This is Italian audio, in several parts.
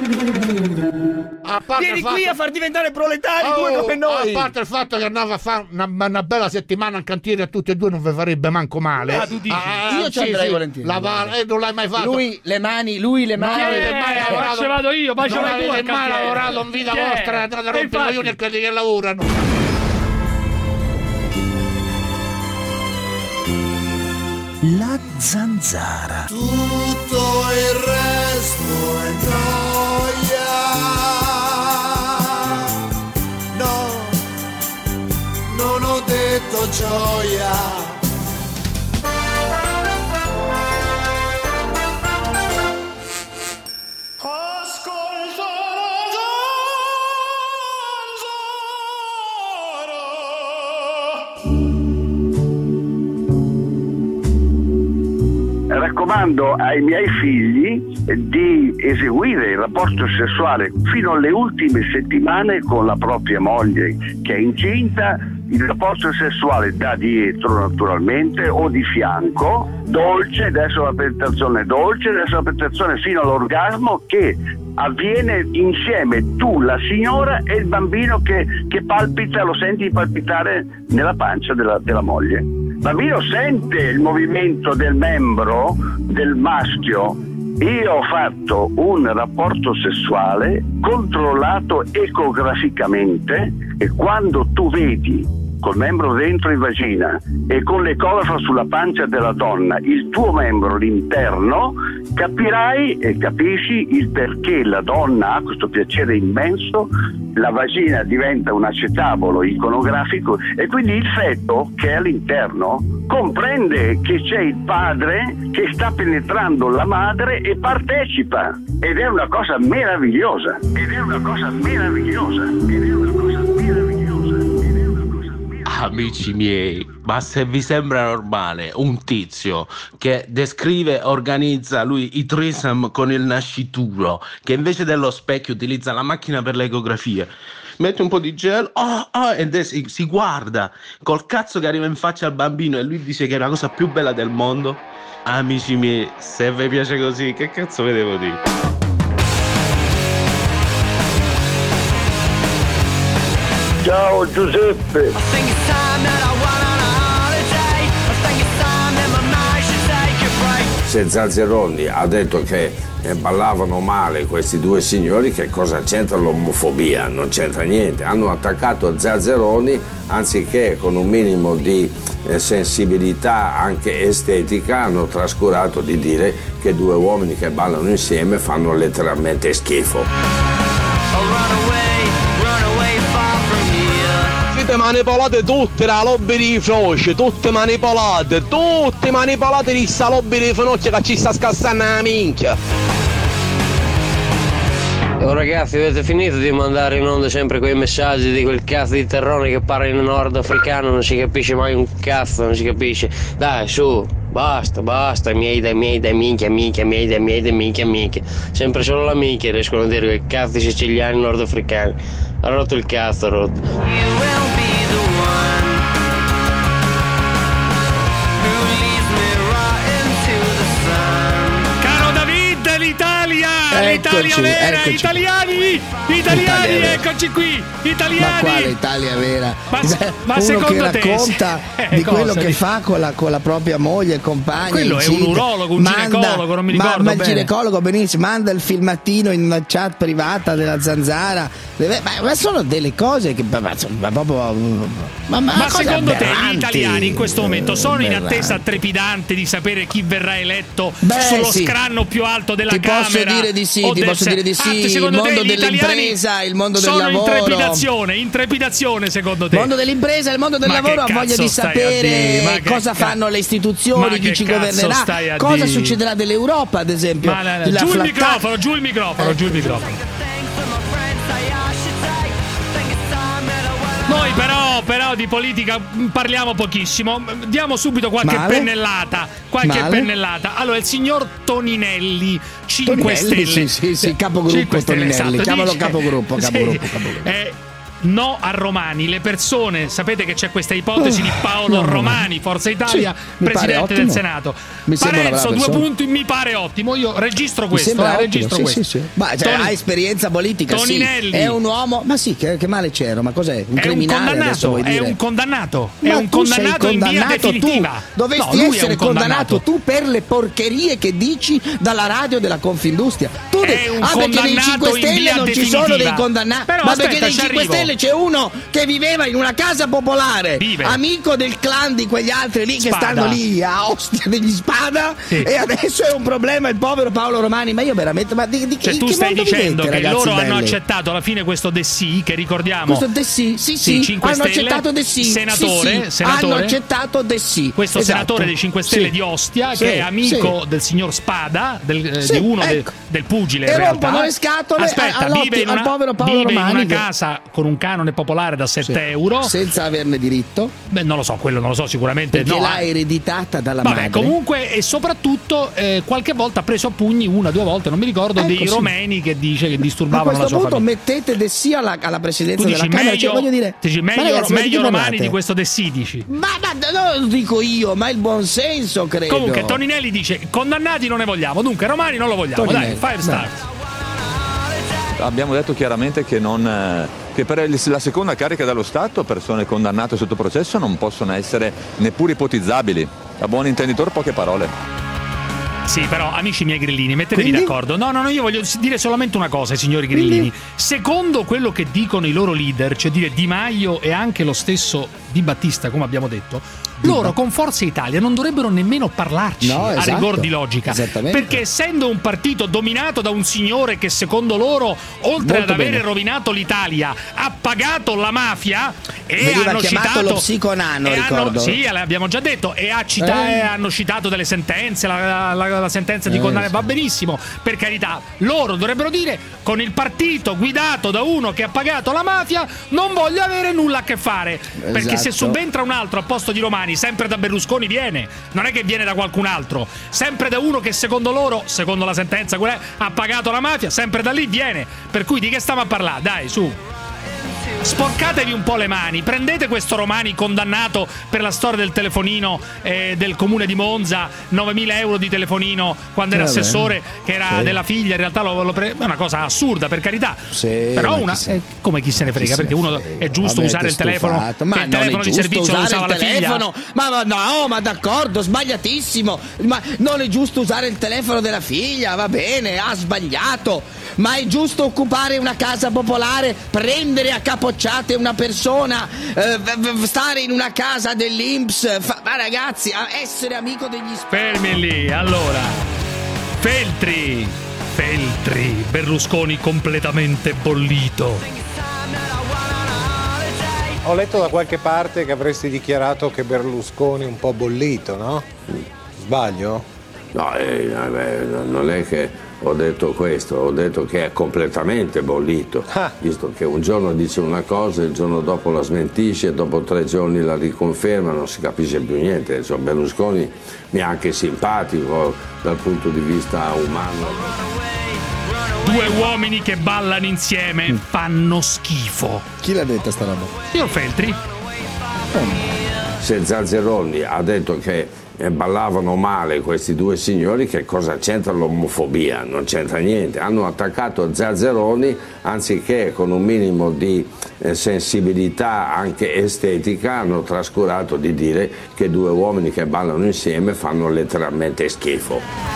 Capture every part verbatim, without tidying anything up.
Vieni fatto... qui a far diventare proletari oh, due come noi. A parte il fatto che andava a fare una, una bella settimana in cantiere a tutti e due non vi farebbe manco male. Ah, tu dici? Ah, io ci sì, andrei sì. volentieri. La, eh, non l'hai mai fatto. Lui le mani, lui le mani. No, eh, le mani eh, lavorato, ci vado io, ma ci non vai tu avete al mai cantiere. lavorato in vita Che è? vostra, andate a E rompere i infatti- coglioni a quelli che lavorano. La zanzara. Tutto il resto è noia. No, non ho detto gioia. Raccomando ai miei figli di eseguire il rapporto sessuale fino alle ultime settimane con la propria moglie che è incinta, il rapporto sessuale da dietro naturalmente o di fianco, dolce, adesso la penetrazione dolce, adesso la penetrazione fino all'orgasmo che avviene insieme tu, la signora e il bambino che, che palpita, lo senti palpitare nella pancia della, della moglie. Il bambino sente il movimento del membro del maschio. Io ho fatto un rapporto sessuale controllato ecograficamente e quando tu vedi col membro dentro in vagina e con l'ecografo sulla pancia della donna il tuo membro l'interno, capirai e capisci il perché la donna ha questo piacere immenso, la vagina diventa un acetabolo iconografico e quindi il feto che è all'interno comprende che c'è il padre che sta penetrando la madre e partecipa ed è una cosa meravigliosa ed è una cosa meravigliosa ed è una cosa meravigliosa. Amici miei, ma se vi sembra normale un tizio che descrive, organizza lui i threesome con il nascituro, che invece dello specchio utilizza la macchina per le ecografie, mette un po' di gel, oh, oh, e si, si guarda col cazzo che arriva in faccia al bambino e lui dice che è la cosa più bella del mondo, amici miei, se vi piace così, che cazzo vi devo dire? Ciao Giuseppe. Se Zanzeroni ha detto che eh, ballavano male questi due signori, che cosa c'entra l'omofobia? Non c'entra niente. Hanno attaccato Zanzeroni anziché con un minimo di eh, sensibilità anche estetica hanno trascurato di dire che due uomini che ballano insieme fanno letteralmente schifo. Siete manipolate tutte la lobby di Froce, tutte manipolate, tutte manipolate di sta lobby di Finocchio che ci sta scassando la minchia. Oh ragazzi, avete finito di mandare in onda sempre quei messaggi di quel cazzo di terrone che parla in nordafricano, non si capisce mai un cazzo, non si capisce. Dai, su, basta, basta, miei da miei da minchia, minchia, miei da miei da minchia, minchia. Sempre solo la minchia riescono a dire quei cazzi siciliani nordafricani. Ha rotto il cazzo, ha rotto. Caro David, l'Italia, Eccoci, l'Italia vera, eccoci. italiani, italiani, Italia vera. eccoci qui, Ma italiani. quale Italia vera? Ma, ma Uno secondo che te racconta eh, di cosa quello che dici? fa con la, con la propria moglie, compagna. Quello è un incinta, urologo, un manda- ginecologo, non mi ma, ricordo ma il bene. ginecologo benissimo, manda il filmatino in una chat privata della Zanzara. Deve- ma, ma sono delle cose che ma, ma, ma proprio ma, ma, Ma cose secondo te gli aberranti. italiani in questo momento sono in Aberranti. attesa trepidante di sapere chi verrà eletto Beh, sullo sì. scranno più alto della Ti Camera? posso dire di sì, o ti del posso se- dire di sì, Ah, il secondo te mondo gli italiani dell'impresa, il mondo del sono lavoro. in trepidazione, in trepidazione secondo te? Il mondo dell'impresa, il mondo del Ma lavoro ha che voglia cazzo di stai a sapere dire? Ma che cosa ca- fanno le Ma istituzioni, chi che ci cazzo governerà, stai a cosa dire? succederà dell'Europa, ad esempio. Ma la- la- La giù il flatta- microfono, giù il microfono, giù il microfono. Noi però, però di politica parliamo pochissimo. Diamo subito qualche Male? pennellata. Qualche Male? pennellata. Allora, il signor Toninelli, cinque Toninelli, Stelle. sì, sì, sì, capogruppo cinque Stelle, Toninelli. esatto, Chiamalo dice- capogruppo, sì, capogruppo, capogruppo. eh, no a Romani. Le persone, sapete che c'è questa ipotesi di Paolo no, Romani, Forza Italia, sì, presidente del Senato. Mi Parenzo, due punti, mi pare ottimo. Io registro questo, eh, registro sì, questo. Sì, sì. Ma cioè, Toni, ha esperienza politica, Toninelli. Sì. È un uomo, ma sì, che, che male c'era, ma cos'è? Un è criminale un adesso vuoi condannato, dire? è un condannato, Ma è un tu sei condannato in via condannato definitiva. Tu. Dovresti No, lui è essere un condannato. condannato tu per le porcherie che dici dalla radio della Confindustria. Tu È de- un ah, perché nei cinque condannato in Stelle via non ci definitiva. sono dei condannati. Però Ma aspetta, perché nei ci cinque arrivo. Stelle c'è uno che viveva in una casa popolare, Vive. amico del clan di quegli altri lì Spada. che stanno lì a Ostia degli Spada, Sì. e adesso è un problema il povero Paolo Romani. Ma io veramente, ma di, di Cioè in tu che stai mondo dicendo vivete, che ragazzi loro hanno belli? accettato alla fine questo De Sì, che ricordiamo Questo De Sì, sì, sì, cinque hanno Stelle, accettato De Sì, senatore, sì, sì, senatore, hanno accettato De Sì, questo esatto. senatore dei cinque Stelle Sì. di Ostia, Sì, che è amico sì. del signor Spada, del, eh, Sì, di uno de- ecco. del pugile E in realtà. rompono le scatole Aspetta, a- vive in al una, povero Paolo vive in Romani una che- casa con un canone popolare da sette euro. senza averne diritto, Beh, non lo so, quello non lo so sicuramente. perché no. l'ha ereditata dalla Vabbè, madre. comunque, e soprattutto eh, qualche volta ha preso a pugni, una o due volte, non mi ricordo, Ecco, dei sì. romeni che dice che A disturbavano la questo sua punto famiglia. mettete De Sì alla, alla presidenza Tu della dici Camera, meglio, cioè, voglio dire, dici ma meglio, ragazzi, ma di meglio che romani parlate? di questo De Sì, dici. Ma, ma non lo dico io, ma il buon senso, credo. Comunque Toninelli dice condannati non ne vogliamo, dunque Romani non lo vogliamo. Toninelli, Dai, fire start. Abbiamo detto chiaramente che, non, eh, che per il- la seconda carica dello Stato persone condannate sotto processo non possono essere neppure ipotizzabili. A buon intenditor poche parole. Sì, però amici miei grillini, mettetevi Quindi? d'accordo. No, no, no, io voglio dire solamente una cosa ai signori grillini. Quindi? Secondo quello che dicono i loro leader, cioè dire Di Maio e anche lo stesso Di Battista, come abbiamo detto, loro con Forza Italia non dovrebbero nemmeno parlarci No, a esatto. rigor di logica. Esattamente. Perché essendo un partito dominato da un signore che secondo loro, oltre Molto ad avere bene. rovinato l'Italia, ha pagato la mafia e Veniva hanno chiamato citato lo psiconano, e hanno- ricordo. sì, l'abbiamo già detto, e ha cita- Eh. e hanno citato delle sentenze, la, la- la sentenza di Eh, condanna sì. va benissimo, per carità. Loro dovrebbero dire con il partito guidato da uno che ha pagato la mafia non voglio avere nulla a che fare, perché se Esatto. subentra un altro a posto di Romani, sempre da Berlusconi viene, non è che viene da qualcun altro, sempre da uno che secondo loro, secondo la sentenza quella è, ha pagato la mafia, sempre da lì viene, per cui di che stiamo a parlare? Dai, su. Sporcatevi un po' le mani, prendete questo Romani condannato per la storia del telefonino eh, del comune di Monza, novemila euro di telefonino quando era Vabbè. assessore, che era Sì. della figlia, in realtà lo, lo pre- è una cosa assurda, per carità. Sì, Però ma una chi se- eh, come chi se ne frega, chi se perché ne uno frega. è giusto Vabbè, usare il che telefono, stufato. che Ma il non telefono è di giusto servizio lo usare usava il la figlia. telefono. Ma, ma no, ma d'accordo, sbagliatissimo. Ma non è giusto usare il telefono della figlia, va bene, ha sbagliato. Ma è giusto occupare una casa popolare, prendere a capocciate una persona, eh, v- v- stare in una casa dell'I N P S, fa- ma ragazzi, a- essere amico degli sp- Fermi lì, allora. Feltri, Feltri, Berlusconi completamente bollito. Ho letto da qualche parte che avresti dichiarato che Berlusconi è un po' bollito, no? Sbaglio? No, eh, vabbè, non è che ho detto questo, ho detto che è completamente bollito, Ah. visto che un giorno dice una cosa, il giorno dopo la smentisce, dopo tre giorni la riconferma, non si capisce più niente. Insomma, Berlusconi mi è anche simpatico dal punto di vista umano. Due uomini che ballano insieme fanno schifo. Chi l'ha detta sta roba? Signor Feltri? Se Zanzeroni ha detto che eh, ballavano male questi due signori, che cosa c'entra l'omofobia? Non c'entra niente. Hanno attaccato Zanzeroni anziché con un minimo di eh, sensibilità anche estetica hanno trascurato di dire che due uomini che ballano insieme fanno letteralmente schifo.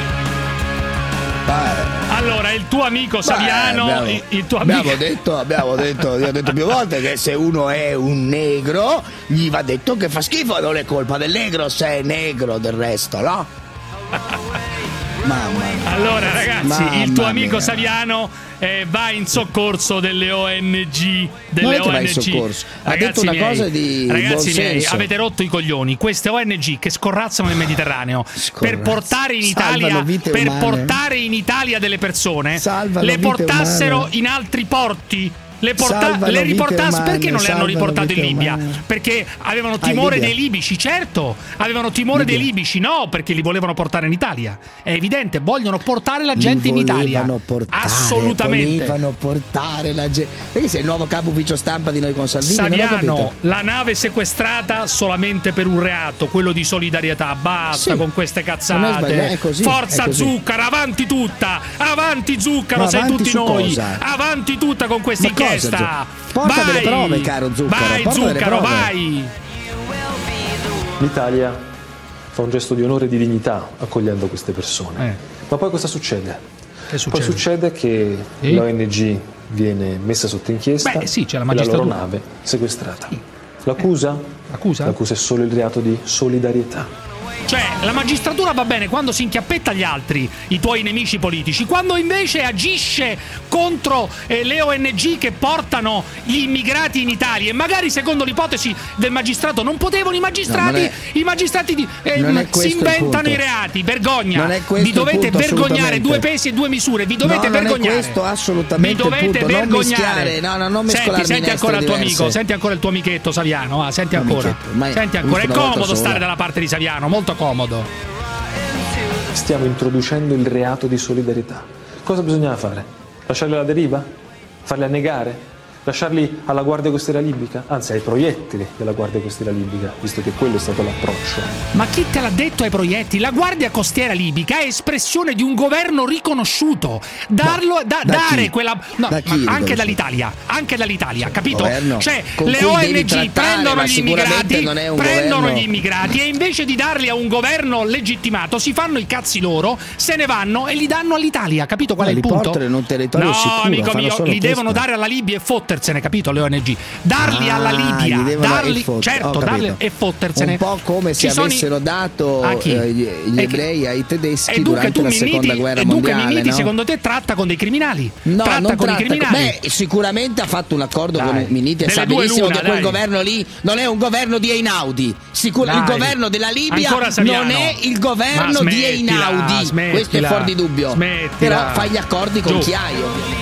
Allora, il tuo amico Saviano, Beh, abbiamo, il, il tuo amico... abbiamo detto, abbiamo detto, io ho detto più volte che se uno è un negro gli va detto che fa schifo, non è colpa del negro se è negro del resto, no? Mamma mia. Allora ragazzi, Mamma il tuo amico mia. Saviano eh, va in soccorso delle O N G, delle Non è che O N G. va in soccorso, ha Ragazzi detto una miei, cosa di ragazzi buon miei, senso. avete rotto i coglioni. Queste O N G che scorrazzano nel Mediterraneo per portare in Italia Salvano vite per umane. portare in Italia delle persone, Salvano le vite portassero umane. in altri porti Le, porta- le riportasse perché non le hanno riportate in Libia? Umane. Perché avevano timore dei libici, certo, avevano timore Libia. dei libici, no, perché li volevano portare in Italia. È evidente, vogliono portare la gente in Italia. Portare, assolutamente. Volevano portare la gente. Perché sei il nuovo capo ufficio stampa di noi con Salvini? Saviano, la nave sequestrata solamente per un reato, quello di solidarietà. Basta sì. con queste cazzate. È così, Forza è così. Zuccaro, avanti tutta, avanti Zuccaro, Ma sei avanti tutti noi. Cosa? Avanti tutta con questa inchiesta. Porta vai, delle prove, caro Zuccaro. Vai, Zuccaro, vai. L'Italia fa un gesto di onore e di dignità accogliendo queste persone. Eh. Ma poi cosa succede? Che succede? Poi succede che sì? l'O N G viene messa sotto inchiesta Beh, sì, c'è la e la loro nave sequestrata. L'accusa? Eh. L'accusa? L'accusa è solo il reato di solidarietà. Cioè, la magistratura va bene quando si inchiappetta gli altri, i tuoi nemici politici, quando invece agisce contro eh, le O N G che portano gli immigrati in Italia. E magari, secondo l'ipotesi del magistrato, non potevano i magistrati, no, è, i magistrati di, eh, si inventano i reati. Vergogna. Non è questo vi dovete punto, vergognare, due pesi e due misure. Vi dovete no, vergognare. Non è questo assolutamente. Vi dovete punto. vergognare. Non no, no, non senti, senti ancora il tuo amico, senti ancora il tuo amichetto Saviano. Ah, senti ancora. Senti ancora. È comodo stare dalla parte di Saviano, molto comodo. Stiamo introducendo il reato di solidarietà. Cosa bisognava fare? Lasciarli alla deriva? Farli annegare? Lasciarli alla Guardia Costiera Libica? Anzi, ai proiettili della Guardia Costiera Libica, visto che quello è stato l'approccio. Ma chi te l'ha detto ai proiettili? La Guardia Costiera Libica è espressione di un governo riconosciuto. Darlo, da, da dare chi? quella. No, da chi, ma anche dall'Italia, anche dall'Italia, capito? Governo, cioè, le O N G prendono gli immigrati, prendono governo... gli immigrati e invece di darli a un governo legittimato, si fanno i cazzi loro, se ne vanno e li danno all'Italia, capito qual no, è il punto? Li portano in un territorio no, sicuro, amico mio, li questo. devono dare alla Libia e fottersene, capito? Le O N G. Darli ah, alla Libia, darli, fot- certo, darli e fottersene. Un po' come se Ci avessero i... dato eh, gli, gli ebrei ai tedeschi durante la Minniti, seconda guerra e mondiale. E Minniti, no? secondo te, tratta con dei criminali? No, tratta non con tratta, i criminali. Beh, sicuramente ha fatto un accordo dai. con Minniti e sa benissimo che quel governo lì non è un governo di Einaudi. Sicur- il governo della Libia non è il governo di Einaudi. Smettila, questo è fuori di dubbio. Smettila. Però fai gli accordi con Giù. Chiaio.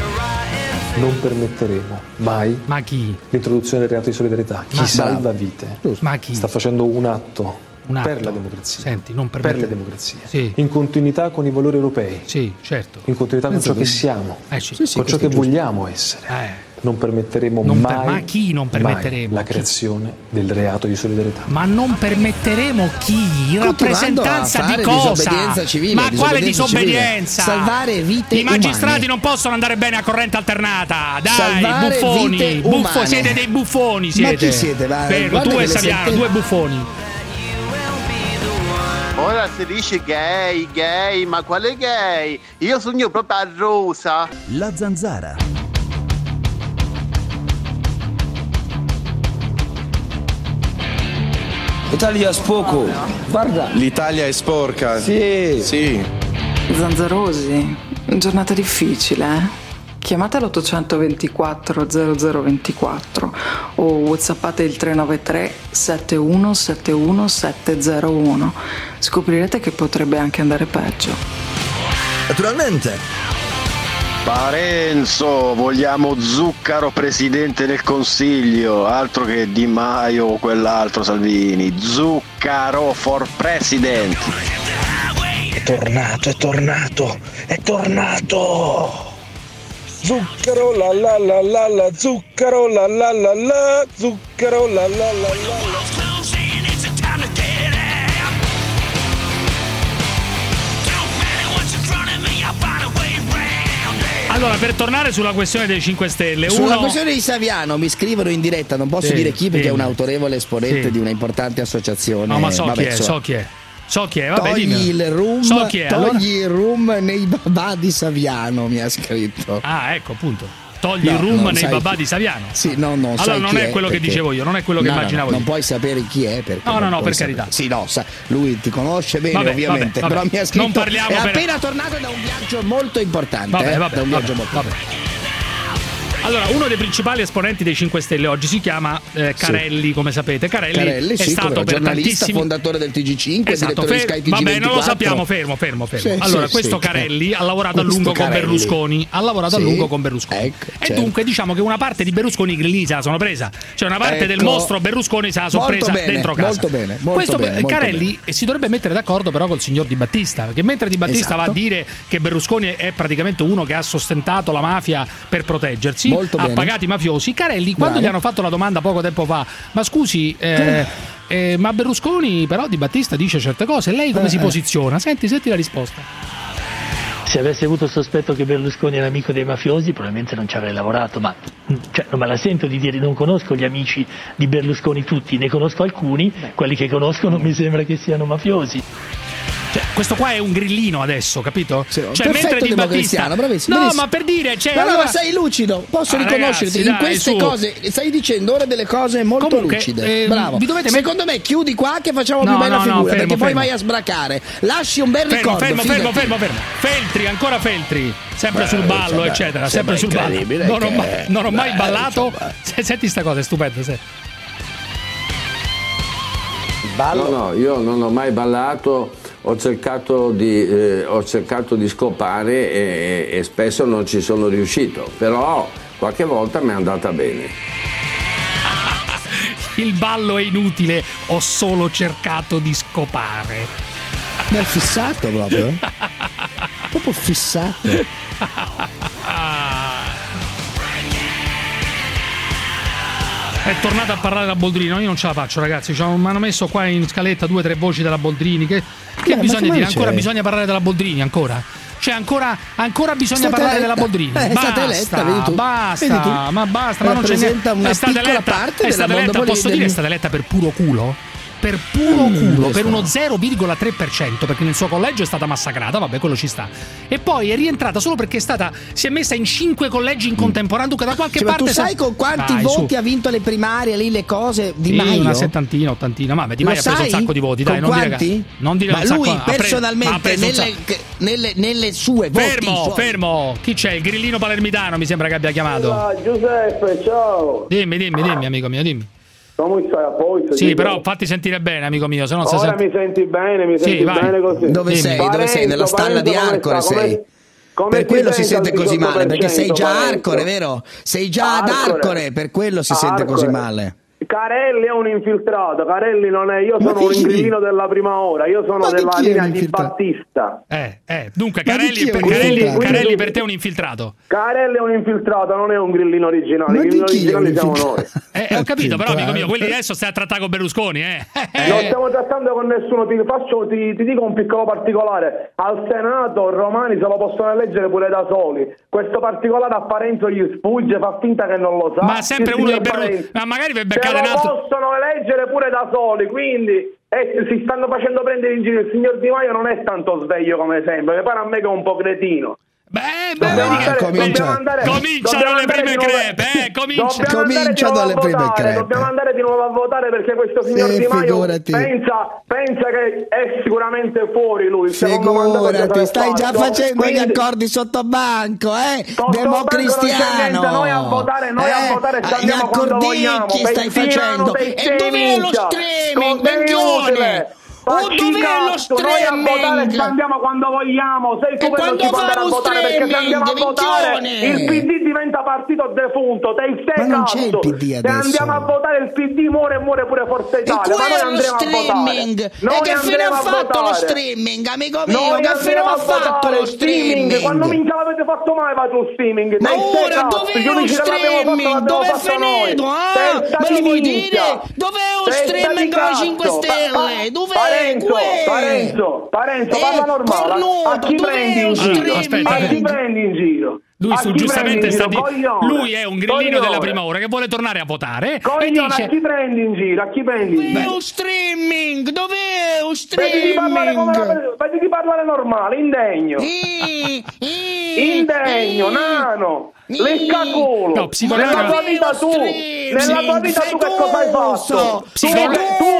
Non permetteremo mai Ma chi? l'introduzione del reato di solidarietà. Chi Ma salva vite Ma chi? sta facendo un atto, un atto per la democrazia. Senti, non per permette... le democrazie. Sì. In continuità con i valori europei. Sì, certo. In continuità con ciò che siamo, eh, sì. con sì, ciò che giusto. vogliamo essere. Eh. Non permetteremo non mai, per, ma chi non permetteremo? la creazione del reato di solidarietà. Ma non permetteremo chi? In rappresentanza di cosa? Disobbedienza civile, ma quale disobbedienza? disobbedienza? Salvare vite I magistrati umane. non possono andare bene a corrente alternata. Dai, Salvare buffoni, buffo, siete dei buffoni, siete. Ma chi siete? Va, Vero, tu e Saviano, sente... due buffoni. Ora si dice gay, gay, ma quale gay? Io sogno proprio a Rosa. La Zanzara. L'Italia è spoco. Guarda. L'Italia è sporca. Sì. Sì. Zanzarosi, giornata difficile, eh? Chiamate l'ottocentoventiquattro zero zero ventiquattro o whatsappate il tre nove tre sette uno sette uno sette zero uno. Scoprirete che potrebbe anche andare peggio. Naturalmente. Parenzo, vogliamo Zuccaro presidente del Consiglio, altro che Di Maio o quell'altro Salvini. Zuccaro for president. È tornato, è tornato, è tornato. Zuccaro la la la la la, zuccaro la la la la, zuccaro la la la la. Allora, per tornare sulla questione dei cinque Stelle, sulla uno... questione di Saviano mi scrivono in diretta, non posso sì, dire chi perché sì. è un autorevole esponente sì. di una importante associazione. No, ma so Vabbè, chi è, so. so chi è. So chi è, vabbè, togli dimmi. il room, so chi è, togli allora... il room nei babà di Saviano, mi ha scritto. Ah, ecco, appunto. Togli no, il room nei sai babà chi... di Saviano. Sì, no, non allora sai non chi è quello perché... che dicevo io, non è quello che no, immaginavo no, io. Non puoi sapere chi è perché No, no, no, per sapere. carità. Sì, no, sa, lui ti conosce bene, vabbè, ovviamente, vabbè, però vabbè. mi ha scritto non parliamo è per... appena tornato da un viaggio molto importante, vabbè, eh, vabbè, da un viaggio vabbè, molto vabbè. importante. Allora, uno dei principali esponenti dei cinque Stelle oggi si chiama eh, Carelli, sì. come sapete. Carelli, Carelli è sì, stato per giornalista, tantissimi... fondatore del T G cinque, esatto, direttore fer- di Sky T G vabbè, ventiquattro. non lo sappiamo, fermo, fermo, fermo. Sì, allora, sì, questo sì. Carelli ha lavorato Questo a lungo Carelli. con Berlusconi. Ha lavorato Sì. a lungo con Berlusconi. Ecco, e certo. dunque diciamo che una parte di Berlusconi i grillini se la sono presa. Cioè una parte Ecco. del mostro Berlusconi se la sono Molto presa bene, dentro casa. molto bene, molto questo bene, molto Carelli si dovrebbe mettere d'accordo però col signor Di Battista, perché mentre Di Battista Esatto. va a dire che Berlusconi è praticamente uno che ha sostentato la mafia per proteggersi, Molto ha bene. pagato i mafiosi, Carelli quando Bravo. gli hanno fatto la domanda poco tempo fa, ma scusi eh, eh, ma Berlusconi però Di Battista dice certe cose, lei come Eh, si eh. posiziona? Senti, senti la risposta. Se avessi avuto il sospetto che Berlusconi era amico dei mafiosi, probabilmente non ci avrei lavorato, ma cioè, non me la sento di dire, non conosco gli amici di Berlusconi tutti, ne conosco alcuni, quelli che conoscono mi sembra che siano mafiosi. Cioè, questo qua è un grillino adesso, capito? Sì, cioè, mentre Di Battista, democristiano, bravissimo, no, benissimo. ma per dire, cioè, Ma no, allora... ma sei lucido, posso Ah, riconoscerti. ragazzi, in dai, queste su. cose stai dicendo ora delle cose molto Comunque, lucide. eh, Bravo. vi dovete Secondo me chiudi qua che facciamo No, più bella no, no, figura, fermo, perché poi fermo. vai a sbracare. Lasci un bel Fermo, ricordo. fermo, fermo, fidati. fermo, fermo. Feltri, ancora Feltri, sempre Beh, sul ballo, cioè, eccetera, beh, sempre sul sembra ballo. incredibile Non ho che- mai, non ho mai beh, ballato. insomma. Se- Senti sta cosa, è stupenda, sì. No, no, io non ho mai ballato, ho cercato di, eh, ho cercato di scopare e, e spesso non ci sono riuscito, però qualche volta mi è andata bene. Il ballo è inutile, ho solo cercato di scopare. Ma è fissato proprio. Proprio fissato. È tornato a parlare della Boldrini, no, io non ce la faccio, ragazzi. Cioè, mi hanno messo qua in scaletta due o tre voci della Boldrini. Che, che Eh, ma bisogna come dire? c'è? Ancora bisogna parlare della Boldrini, ancora. Cioè, ancora, ancora bisogna È stata parlare eletta. della Boldrini. Eh, è basta, stata eletta, vedi tu. basta, Vedi tu. ma basta, ma non c'è niente. Rappresenta una È stata piccola eletta, parte è della stata eletta, mondo posso poli- dire, è del- stata eletta per puro culo? Per puro Mm, culo, questo per uno no. zero virgola tre per cento, perché nel suo collegio è stata massacrata, vabbè, quello ci sta. E poi è rientrata solo perché è stata, si è messa in cinque collegi in contemporanea, dunque da qualche Cioè, ma parte... tu sai sa- con quanti Dai, voti su. ha vinto le primarie lì, le cose di Sì, Maio? una settantina, ottantina, ma beh, Di Lo Maio ha preso un sai? sacco di voti, dai, Con non dire quanti? che, non dire ma un sacco, lui ha pre- ma ha personalmente preso un nelle, sacco. nelle, nelle sue voti Fermo, suoi. fermo, chi c'è? Il grillino palermitano mi sembra che abbia chiamato. Ah, Giuseppe, ciao. Dimmi, dimmi, dimmi, amico mio, dimmi. Come stai a posto? Sì, però fatti sentire bene, amico mio, se no non si Ora sente. mi senti bene, mi Sì, senti vai. bene così. Dove Dimmi. sei? Dove sei? Nella Parenzo, stalla di Parenzo, come Arcore sta? sei? Come- come Per ti quello si senti sente al così male, perché sei già Parenzo? Arcore, vero? Sei già ad Arcore. Arcore, per quello si sente Arcore. così male. Carelli è un infiltrato, Carelli non è, io Ma sono un chi? grillino della prima ora, io sono Ma di della chi è linea un di infiltrato? Battista. Eh, eh, dunque Ma di Carelli, chi è per, un Carelli, infiltrato? Carelli per te è un infiltrato. Carelli è un infiltrato, non è un grillino originale, Ma i di grillini chi è un originali siamo noi. infiltrato? Eh, ho capito, però, amico mio, Infiltrato. quelli adesso stai a trattare con Berlusconi, eh. Non stiamo trattando con nessuno, ti, faccio, ti, ti dico un piccolo particolare. Al Senato Romani se lo possono eleggere pure da soli. Questo particolare a Parenzo gli sfugge, fa finta che non lo sa. Ma sempre Il uno signor del Berlusconi. Parenzo. Ma magari per Se beccare un lo altro. possono eleggere pure da soli, quindi eh, si stanno facendo prendere in giro. Il signor Di Maio non è tanto sveglio come sembra, mi pare a me che è un po' cretino. Beh, Dobbiamo vedi che- andare- comincia- dobbiamo andare- cominciano dobbiamo le andare prime di nuovo- crepe, eh, comincia- dobbiamo andare di cominciano nuovo a le prime votare, crepe. dobbiamo andare di nuovo a votare perché questo signor Sì, Di Maio figurati. pensa, pensa che è sicuramente fuori lui. il secondo mandato che Figurati, sarà stai già fatto. facendo gli Quindi- accordi sotto banco, eh? Sotto banco non c'è Democristiano. niente, noi a votare, noi a Eh? votare ci Ah, andiamo gli quando vogliamo. accordicchi stai Pezzino, facendo. pezzino, E dov'è lo minchia. streaming, Cos'è minchione? utile? Oh, Facci dov'è lo cazzo, noi a votare streaming? ci andiamo quando vogliamo. Sei tu E che non quando ci puoi andare fa a lo votare perché se streaming, andiamo a votare minchione? il P D diventa partito defunto. Te stai Ma non c'è il cazzo. P D Se adesso. andiamo a votare il P D muore e muore pure Forza E Italia. Ma noi quello è lo andremo a streaming. votare. E Noi che fine andremo ha a fatto lo votare. streaming, amico mio? Noi Che fine andremo ha a fatto votare lo il streaming. streaming? Quando minchia l'avete fatto mai va sullo streaming? Ma Dai, stai ora cazzo, dov'è gli lo unici che l'abbiamo fatto streaming? l'abbiamo Dov'è fatto noi. finito? Ah, Testa me lo di vuoi minchia. dire? Dov'è lo Testa streaming di con i cazzo. cinque Stelle? Pa- Dov'è? Parenzo, Quel? Parenzo, Parenzo, Eh, parla normale. cornuto, A chi dov'è prendi in lo giro? streaming? Aspetta, A chi aspetta. prendi in giro? Lui A su, chi giustamente prendi in sta giro? di... Coglione. Lui è un grillino Coglione. della prima ora che vuole tornare a votare e Coglione, a chi dice prendi in giro? A chi prendi in Dov'è giro? lo streaming? Dov'è lo Vedi di parlare come streaming? vedi di parlare normale, indegno. Eh, eh, Indegno, eh. nano, Eh. leccaculo. No, psicologo- Nella tua vita tu, nella tua vita tu che cosa hai fatto? Tu, Psicologo- tu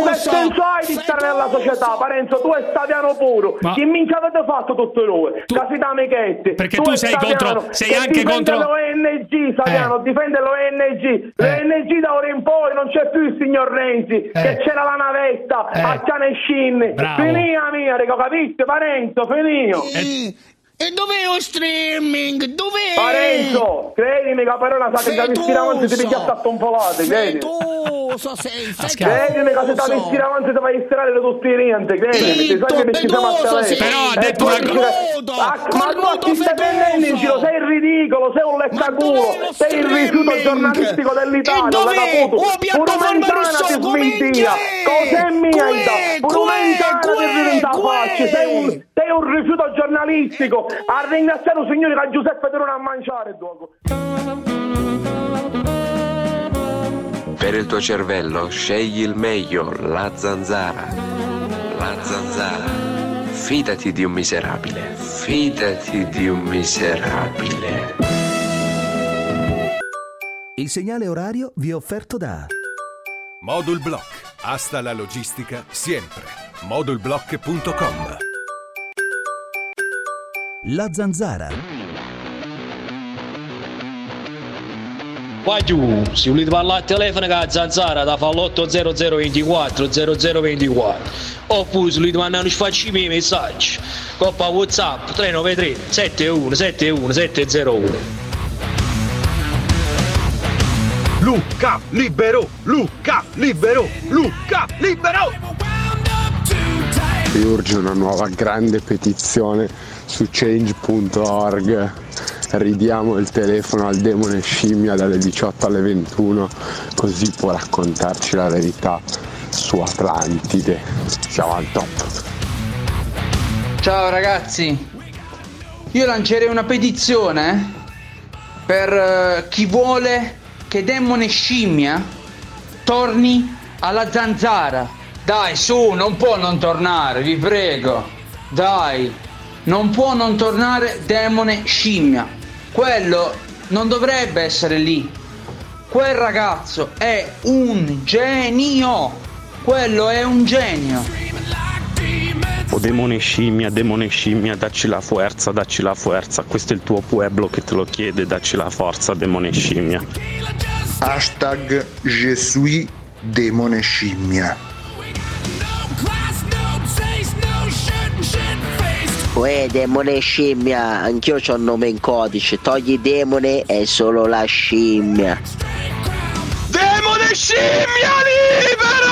che senso hai di stare nella società, Parenzo? Tu e Saviano puro. Ma... Chi minchia avete fatto tutti voi? Tu... Casi da amichetti. Perché tu, tu e sei Saviano, contro, sei anche difende contro l'O N G, Saviano, eh. difende l'O N G. L'O N G da ora in poi non c'è più il signor Renzi, eh. che c'era la navetta eh. a Cianescin. Finia mia, raga, capite, Parenzo, finio. E, e dov'è lo streaming? Dov'è? Parenzo, credimi che per una sa che da vestire avanti ti piglia stato un polate, credimi. Fetuso sei, credimi che se da vestire avanti ti vai a stirare tutti i niente, credimi. Ti sai che ci siamo a te. Però ha detto una cosa. Ma tu a chi stai prendendo in giro? Sei ridicolo, sei un leccaculo, sei il rifiuto giornalistico dell'Italia. Dov'è? Oh, piattaforma russo, come cos'è mia idea? Purumentana ti diventa faccia, sei un sei un rifiuto giornalistico. A ringraziare un signore che Giuseppe te non a mangiare dopo. Per il tuo cervello scegli il meglio, la Zanzara. La Zanzara. Fidati di un miserabile. Fidati di un miserabile. Il segnale orario vi è offerto da Modul Block. Hasta la logistica sempre. modulblock punto com. La Zanzara. Qua giù, se volete parlare al telefono con la Zanzara da fa l'otto zero zero ventiquattro zero zero ventiquattro, oppure se volete mandare un sfacci messaggi coppa WhatsApp tre nove tre sette uno sette uno sette zero uno. Luca libero, Luca libero, Luca libero. Vi urge una nuova grande petizione su change punto org. Ridiamo il telefono al demone scimmia dalle diciotto alle ventuno, così può raccontarci la verità su Atlantide. Siamo al top. Ciao ragazzi, io lancerei una petizione per uh, chi vuole che demone scimmia torni alla Zanzara. Dai, su, non può non tornare, vi prego. Dai, non può non tornare demone scimmia. Quello non dovrebbe essere lì. Quel ragazzo è un genio. Quello è un genio. Oh demone scimmia, demone scimmia, dacci la forza, dacci la forza. Questo è il tuo pueblo che te lo chiede, dacci la forza, demone scimmia. Hashtag je suis demone scimmia. Uè, demone scimmia, anch'io c'ho un nome in codice, togli demone è solo la scimmia. Demone scimmia libero!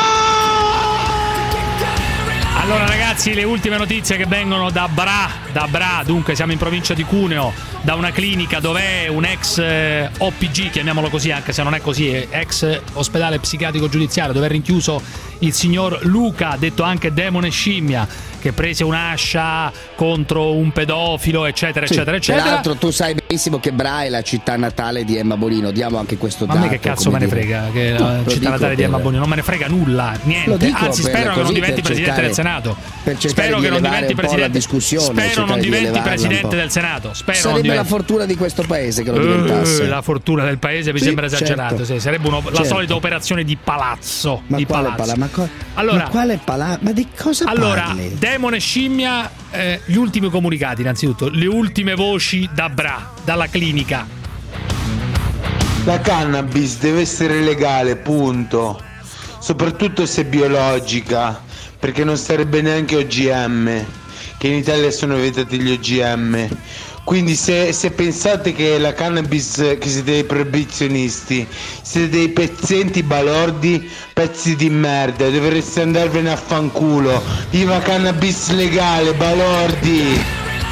Allora ragazzi, le ultime notizie che vengono da Bra, da Bra, dunque siamo in provincia di Cuneo, da una clinica dove è un ex eh, O P G, chiamiamolo così anche se non è così, è ex ospedale psichiatrico giudiziario, dove è rinchiuso il signor Luca, detto anche demone scimmia, che prese un'ascia contro un pedofilo, eccetera, sì, eccetera, eccetera. Peraltro tu sai benissimo che Bra è la città natale di Emma Bonino, diamo anche questo dato. Ma a me che cazzo me ne frega che no, la città natale di Emma Bonino, non me ne frega nulla, niente, anzi spero che non diventi presidente del Senato. Spero che non diventi presidente, spero non diventi presidente del Senato. Spero sarebbe non diventi... la fortuna di questo paese che lo diventasse. Uh, la fortuna del paese mi sì, sembra esagerato, certo. sì, sarebbe uno, certo. la solita operazione di palazzo. Ma di quale palazzo. Pala? Ma, co- allora, ma quale palazzo? Ma di cosa allora, parli? demone scimmia. Eh, gli ultimi comunicati, innanzitutto, le ultime voci da Bra, dalla clinica. La cannabis deve essere legale, punto. Soprattutto se biologica, perché non sarebbe neanche O G M, che in Italia sono vietati gli O G M. Quindi se, se pensate che la cannabis, che siete dei proibizionisti, siete dei pezzenti balordi, pezzi di merda, dovreste andarvene a fanculo. Viva cannabis legale, balordi!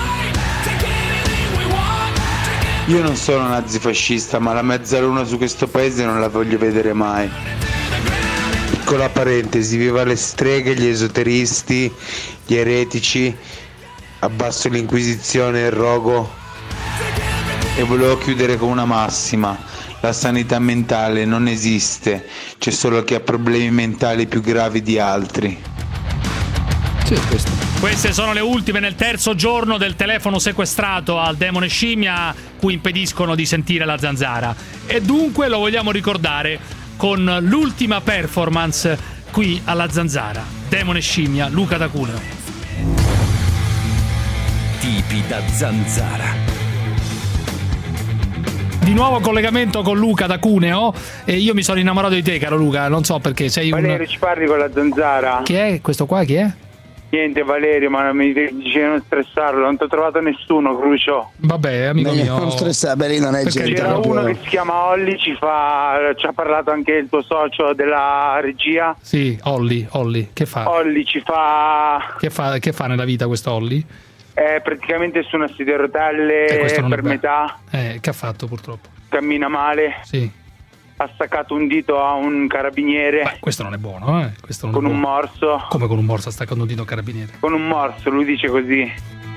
Io non sono nazifascista, ma la mezzaluna su questo paese non la voglio vedere mai. Piccola parentesi, viva le streghe, gli esoteristi, gli eretici. Abbasso l'inquisizione e il rogo. E volevo chiudere con una massima: la sanità mentale non esiste, c'è solo chi ha problemi mentali più gravi di altri. Sì, questo. Queste sono le ultime nel terzo giorno del telefono sequestrato al demone scimmia, cui impediscono di sentire la Zanzara. E dunque lo vogliamo ricordare con l'ultima performance qui alla Zanzara. Demone scimmia, Luca da Cuneo. Tipi da Zanzara. Di nuovo collegamento con Luca da Cuneo e io mi sono innamorato di te, caro Luca, non so perché sei un... Valerio, ci parli con la Zanzara? Chi è? Questo qua chi è? Niente Valerio, ma mi dice non stressarlo, non ti ho trovato nessuno, Crucio. Vabbè, amico Meglio mio. non stressare, beh, lì non è gente. C'era proprio. uno che si chiama Olli, ci fa ci ha parlato anche il tuo socio della regia. Sì, Olli, Olli, che fa? Olli ci fa Che fa, che fa nella vita questo Olli? è praticamente su una sedia a rotelle Eh, questo non è per bello. metà, Eh, che ha fatto purtroppo? cammina male. Sì. Ha staccato un dito a un carabiniere. Beh, questo non è buono, eh? Questo non con è un buono. morso. Come con un morso ha staccato un dito carabiniere? Con un morso, lui dice così.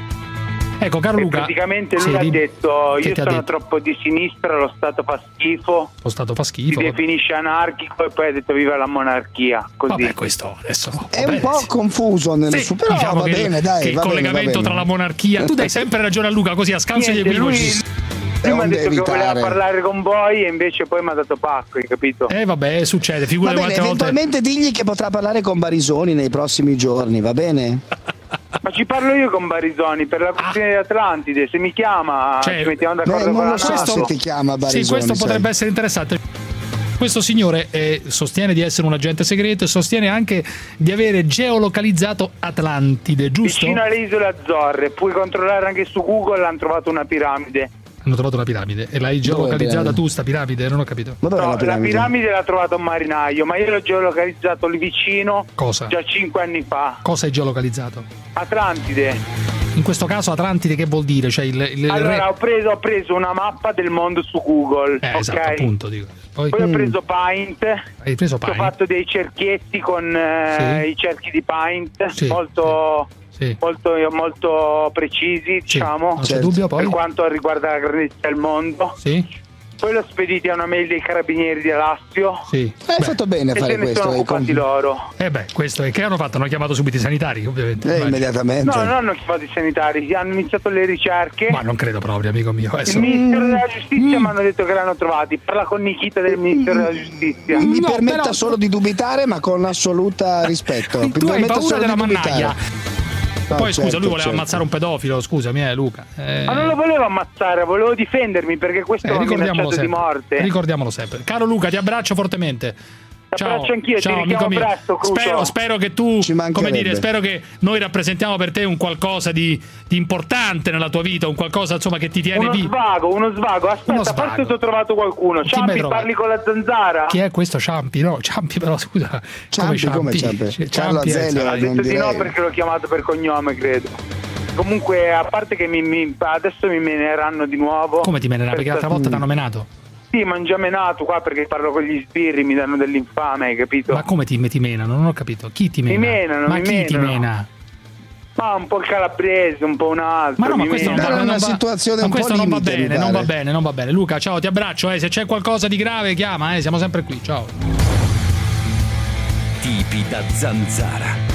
Ecco, caro E Luca. praticamente lui sì, ha di- detto: che io ti ha sono detto? troppo di sinistra, lo Stato fa schifo. Lo Stato fa Si schifo. definisce anarchico e poi ha detto viva la monarchia. Così. Vabbè, questo adesso È un po' confuso nello Sì, su, però diciamo va che, bene, dai. che il va bene, collegamento va bene. tra la monarchia. Tu dai sempre ragione a Luca, così a scanso di Niente, equivoci. lui prima ha onde detto che voleva evitare. parlare con voi e invece poi mi ha dato pacco, hai capito? Eh vabbè, succede, Va figurati bene, quante volte. eventualmente digli che potrà parlare con Barisoni nei prossimi giorni, va bene? Ma ci parlo io con Barisoni per la questione di Atlantide, se mi chiama Cioè, ci mettiamo d'accordo beh, con non la lo so NATO. se ti chiama Barisoni. Sì, questo sai. potrebbe essere interessante. Questo signore eh, sostiene di essere un agente segreto e sostiene anche di avere geolocalizzato Atlantide, giusto? Vicino alle isole Azzorre, puoi controllare anche su Google, hanno trovato una piramide. Hanno trovato una piramide e l'hai geolocalizzata tu sta piramide? Non ho capito. Ma dov'è No, la la piramide? piramide l'ha trovata un marinaio, ma io l'ho geolocalizzato lì vicino Cosa? già cinque anni fa. Cosa hai geolocalizzato? Atlantide. In questo caso Atlantide che vuol dire? Cioè il, il- il Allora re- ho preso, ho preso una mappa del mondo su Google, Eh, ok? esatto, appunto, dico. Poi, Poi ho Mm. preso Paint, Hai preso ho Paint? fatto dei cerchietti con eh, Sì. i cerchi di Paint, Sì, molto, Sì. molto, molto precisi, diciamo, Non c'è dubbio, poi? per quanto riguarda la grandezza del mondo. Sì. Poi l'ho spediti a una mail dei carabinieri di Alassio. Sì. Hai fatto bene a e fare se ne questo. sono hai occupati com- loro. Eh beh, questo è che hanno fatto? Hanno chiamato subito i sanitari, ovviamente. Eh, immagino. immediatamente. No, non hanno chiamato i sanitari, hanno iniziato le ricerche. Ma non credo proprio, amico mio. Il Adesso... Ministero della Giustizia mi hanno detto che l'hanno trovati. Parla con Nikita del Ministero della Giustizia. Mi No, permetta però- solo di dubitare, ma con assoluta rispetto. Mi Tu hai permetta paura solo della di dubitare. mannaia. No, Poi scusa, certo, lui voleva certo. ammazzare un pedofilo, scusami, eh, Luca. Eh, Ma non lo volevo ammazzare, volevo difendermi perché questo eh, mi ha ricordiamolo minacciato di sempre. morte. Ricordiamolo sempre. Caro Luca, ti abbraccio fortemente. Ti abbraccio anch'io, ti ciao, richiamo amico mio. presto, Crucio. Spero, spero che tu, Ci come mancherebbe. dire, spero che noi rappresentiamo per te un qualcosa di, di importante nella tua vita, un qualcosa insomma che ti tiene Uno vivo. svago, uno svago. Aspetta, Uno forse svago. ti ho trovato qualcuno. Chi mi hai Ciampi, trovato? parli con la Zanzara? Chi è questo Ciampi? No, Ciampi però scusa. Ciampi, come Ciampi? Cioè, Carlo Ciampi è- Azeglio, Ha non detto di direi. no perché l'ho chiamato per cognome, credo. Comunque, a parte che mi, mi- adesso mi meneranno di nuovo. Come ti menerà? Perché l'altra volta ti hanno menato. Sì, ma hanno già menato qua perché parlo con gli sbirri, mi danno dell'infame, hai capito? Ma come ti, ti menano? Non ho capito. Chi ti mena? Mi menano, Ma mi chi ti menano. mena? Ma un po' il calabrese, un po' un altro. Ma no, ma mi questo non menano. va, Era non una va- situazione ma un po' questo non va limite, mi bene, non va pare. bene, non va bene. Luca, ciao, ti abbraccio, eh. Se c'è qualcosa di grave, chiama, eh. Siamo sempre qui. Ciao. Tipi da Zanzara.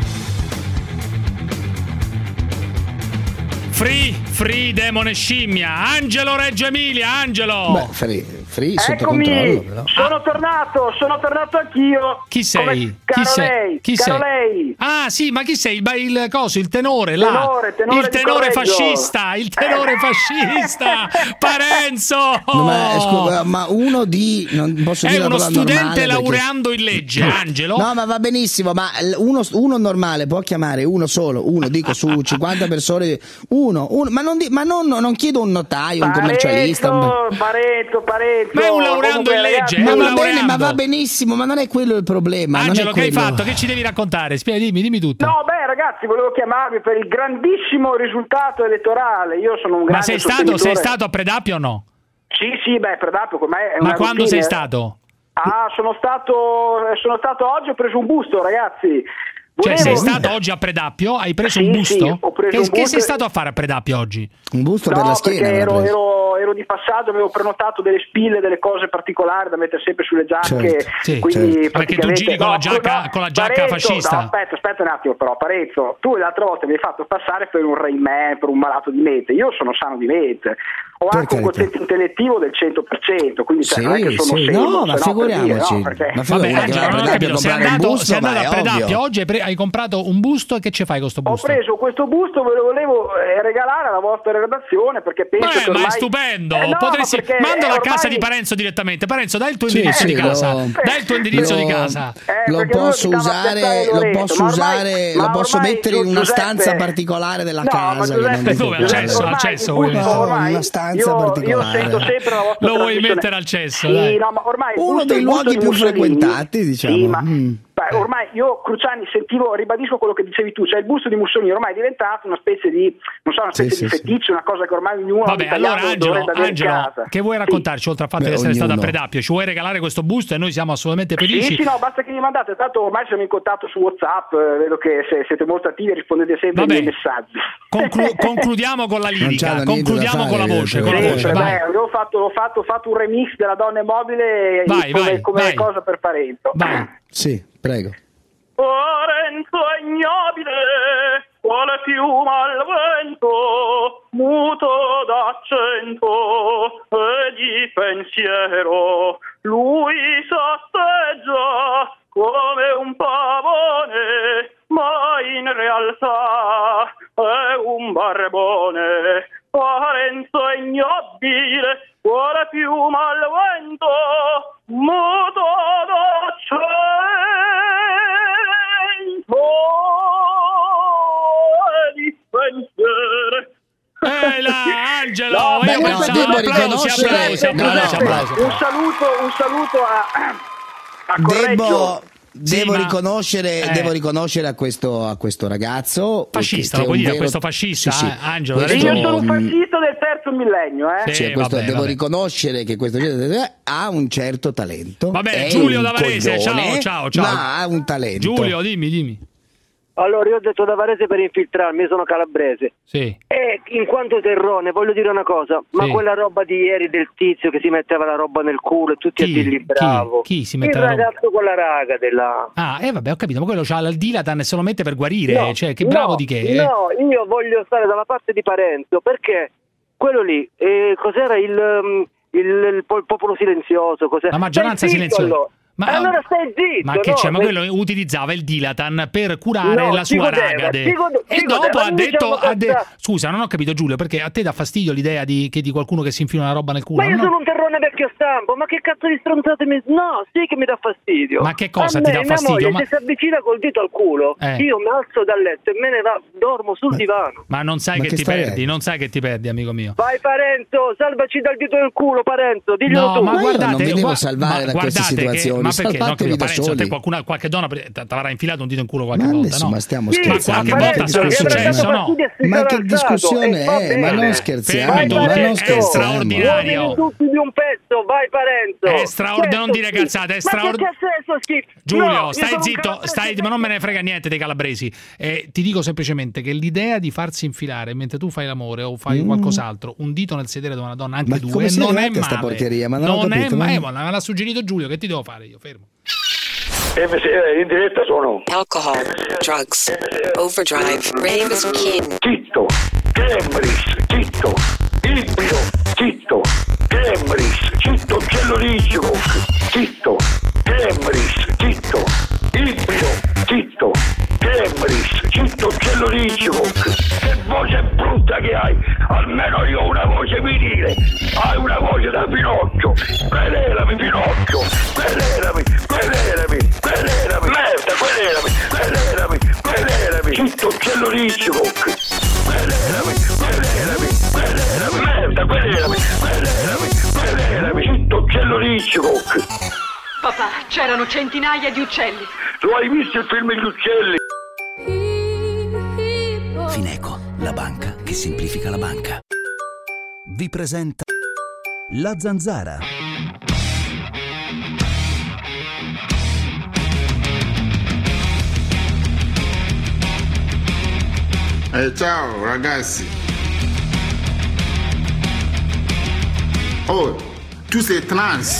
Free, free demone scimmia. Angelo Reggio Emilia, Angelo. Beh, free, free sotto Eccomi, controllo, però. sono tornato, sono tornato anch'io. Chi sei? Come- caro chi sei? lei, Chi caro sei? lei. Ah, sì, ma chi sei? Il, il coso, il tenore, là. Tenore, tenore il di tenore Correggio. fascista, il tenore fascista. Parenzo. No, ma, eh, scusa, ma uno di non posso È dire la uno parola studente normale perché- laureando in legge, Angelo. No, ma va benissimo, ma l- uno, uno normale può chiamare uno solo, uno dico su cinquanta persone, uno, uno ma, non, di- ma non, non chiedo un notaio, un commercialista. un- Paretto, Paretto, Paretto. Ma è un laureando Comunque, in ragazzi, legge, Ma è un va bene, laureando. ma va benissimo, ma non è quello il problema. non Angelo, è che hai quello. fatto? Che ci devi raccontare? Spiega, dimmi, dimmi tutto. No, beh, ragazzi, volevo chiamarvi per il grandissimo risultato elettorale. Io sono un Ma grande sei stato, sostenitore. sei stato a Predappio o no? Sì, sì, beh, Predappio con me è Ma una quando routine. sei stato? Ah, sono stato sono stato oggi, ho preso un busto, ragazzi. Cioè, Volevo- sei stato oggi a Predappio? Hai preso Sì, un busto? sì, ho preso che, un che busto sei e- stato a fare a Predappio oggi? Un busto per No, la schiena. perché aveva ero, preso. ero, ero di passaggio, avevo prenotato delle spille, delle cose particolari da mettere sempre sulle giacche. Certo, sì, quindi certo. Perché tu praticamente- giri con la giacca- no, con la giacca Parenzo, fascista. No, aspetta, aspetta un attimo però, Parenzo, tu l'altra volta mi hai fatto passare per un Rayman, per un malato di mente. Io sono sano di mente. ho Per anche un carità. quoziente intellettivo del cento per cento, quindi cioè, Sì, non è che sono sì. scemo, No, se ma per figuriamoci. dire, no, perché- Ma Vabbè, figurati, Angelo, vai non ho a capito, sei comprare un andato, busto, sei andato ma a è Predappio ovvio. oggi, hai, pre- hai comprato un busto e che ci fai con sto Ho busto? preso questo busto, ve lo volevo eh, regalare alla vostra redazione perché penso Beh, che ormai... ma è stupendo! Eh, no, Potresti... ma perché Mandalo a ormai- casa di Parenzo direttamente. Parenzo, dai il tuo Sì, indirizzo sì, di casa. lo- Dai il tuo indirizzo lo- di casa. Eh, Lo perché lui posso abitava a usare, Piazzale lo Loreto, posso ma ormai- usare, ma lo posso ormai mettere in Giu- una Giuseppe- stanza particolare della No, ma casa. che Giuseppe- non dico Dove? Al quale. cesso, al ormai cesso il vuoi busto mettere? ormai- Una stanza io, io particolare. sento sempre la vostra Lo vuoi trasmissione. mettere al cesso, Sì, dai. no, ma ormai il Uno busto- dei il busto luoghi di più Mussolini- frequentati, diciamo. Sì, ma Mm. beh, ormai io Cruciani sentivo, ribadisco quello che dicevi tu, cioè il busto di Mussolini ormai è diventato una specie di, non so, una specie Sì, di sì, sì. feticcio, una cosa che ormai ognuno Vabbè, italiano allora Angelo, dovrebbe avere in Angelo casa. che vuoi raccontarci oltre al fatto Beh, di essere stato a ognuno. Predappio? Ci vuoi regalare questo busto e noi siamo assolutamente Sì, felici? sì, no, basta che mi mandate, tanto ormai siamo in contatto su WhatsApp, eh, vedo che se- siete molto attivi e rispondete sempre ai Vabbè. miei messaggi. Conclu- concludiamo con la Non lirica, c'hanno niente concludiamo da con la fare, voce, eh, con la sì, voce, Beh, vai. avevo fatto, ho fatto, ho fatto un remix della Donna Immobile Vai, come, vai, come vai. cosa per Parenzo. Vai. Sì, prego. Parenzo ignobile, quale fiume al vento, muto d'accento e di pensiero, lui sosteggia come un pavone, ma in realtà è un barbone. Parenzo ignobile, quale fiume al vento, muto d'accento e di pensiero. Eh là, Angelo, No, io beh, pensavo- devo applausi, riconoscere- applausi, no, no, applausi, applausi. Un saluto, un saluto a, a Correggio. Devo, Sì, devo ma- riconoscere, eh. devo riconoscere a questo, a questo ragazzo Fascista, che- lo che puoi è un dire, vero- questo fascista, Sì, sì. eh, Angelo, Questo- Io sono un mm, fascista del terzo millennio, eh. Sì, Cioè, questo vabbè, devo vabbè. riconoscere che questo ha un certo talento. Va bene, È Giulio un da Varese, coglione, ciao, ciao, ciao. Ma ha un talento. Giulio, dimmi, dimmi. Allora, io ho detto da Varese per infiltrarmi, io sono calabrese. Sì. E in quanto terrone, voglio dire una cosa, ma Sì. quella roba di ieri del tizio che si metteva la roba nel culo e tutti Chi? a dirgli bravo. Chi? Chi si Il mette la roba? ragazzo con la raga della... Ah, eh vabbè, ho capito, ma quello c'ha il Dilatan e se lo mette per guarire, No, cioè che bravo no, di che? eh? No, io voglio stare dalla parte di Parenzo, perché quello lì, eh, cos'era il, um, il, il po- il popolo silenzioso? Cos'era? La maggioranza Stai zitto, silenziosa. allora. Ma- allora stai zitto, Ma che no? c'è? Ma Stai- quello utilizzava il Dilatan per curare No, la si sua godeva, ragade. si gode- E si dopo godeva, ha non detto. diciamo ha de- cazzate. Scusa, non ho capito, Giulio, perché a te dà fastidio l'idea di, che di qualcuno che si infila una roba nel culo? Ma io no? sono un terrone vecchio stampo, ma che cazzo di stronzate mi... No, sì che mi dà fastidio. Ma che cosa A ti me, dà mia fastidio? moglie, Ma- se si avvicina col dito al culo, Eh. io mi alzo dal letto e me ne va, dormo sul divano. Ma non sai Ma che, che ti storia perdi, è? non sai che ti perdi, amico mio. Vai Parenzo, salvaci dal dito del culo, Parenzo, diglielo No, tu. ma io guardate, non mi devo gua- salvare ma da queste guardate che- situazioni, ma perché? No, salvatevi capito, da Parenzo, soli. te qualcuna, qualche donna ti avrà infilato un dito in culo qualche Ma volta, adesso, no? ma stiamo Sì, scherzando. qualche Ma volta che sarà discussione successo, è? no? Ma che alzato, discussione e va è? Ma bene. non scherziamo, Fermi ma tutti, non è scherziamo. straordinario. Uomini tutti di un pezzo, vai Parenzo. È straordinario, non dire Questo cazzate, è schifo. Ma straordinario. che cazzo è sto schifo? Giulio, No, io stai sono un zitto, calabrese stai, ma non me ne frega niente dei calabresi. Eh, ti dico semplicemente che l'idea di farsi infilare mentre tu fai l'amore o fai Mm. qualcos'altro, un dito nel sedere di una donna, anche Ma due, come sei non è arrivati a sta male. porcheria? Ma non ho non è capito, male, ma- ma me l'ha suggerito Giulio, che ti devo fare io? Fermo. In diretta sono Alcohol, drugs, overdrive, rave is king. Zitto, Cambris, zitto, Ibrido, zitto, Cambris, zitto, uccello di Hitchcock, zitto, Cambris, zitto, Ibrido, zitto, Cambris, zitto, uccello di Hitchcock. Che voce brutta che hai, almeno io ho una voce virile, hai una voce da Pinocchio, querelami Pinocchio, querelami, querelami, querelami, merda, querelami, querelami, querelami, zitto, uccello di Hitchcock, querelami, querelami, querelami, merda, querelami, querelami, querelami, zitto, uccello di Hitchcock. Papà, c'erano centinaia di uccelli. Lo hai visto il film Gli uccelli? Fineco, la banca che semplifica la banca. Vi presenta La Zanzara. Eh, ciao ragazzi. Oh, tu sei trans.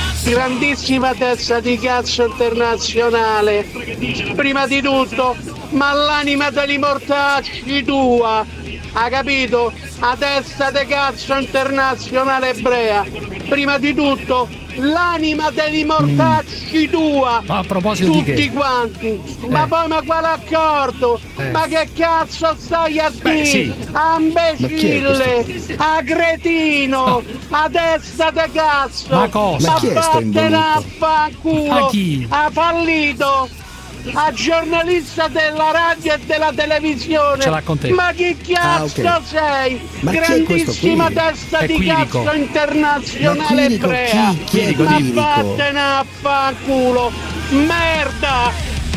Grandissima testa di cazzo internazionale. Prima di tutto ma l'anima degli mortacci tua, ha capito? A testa de cazzo internazionale ebrea, prima di tutto l'anima degli mortacci tua, ma a proposito tutti di che? quanti, Eh. ma poi ma quale accordo? Eh. Ma che cazzo stai a Beh, dire? sì. A imbecille, a cretino, a testa de cazzo, Ma cosa? ma Ma chi è sto vattene a involuto? fanculo, Ma chi? ha fallito, a giornalista della radio e della televisione. Ce l'ha con te. Ma chi cazzo Ah, ok. sei? Ma chi è questo Grandissima qui? testa È di Quirico. cazzo internazionale Ma Quirico, ebrea. chi? Quirico, Ma Quirico. vattene a fanculo, merda!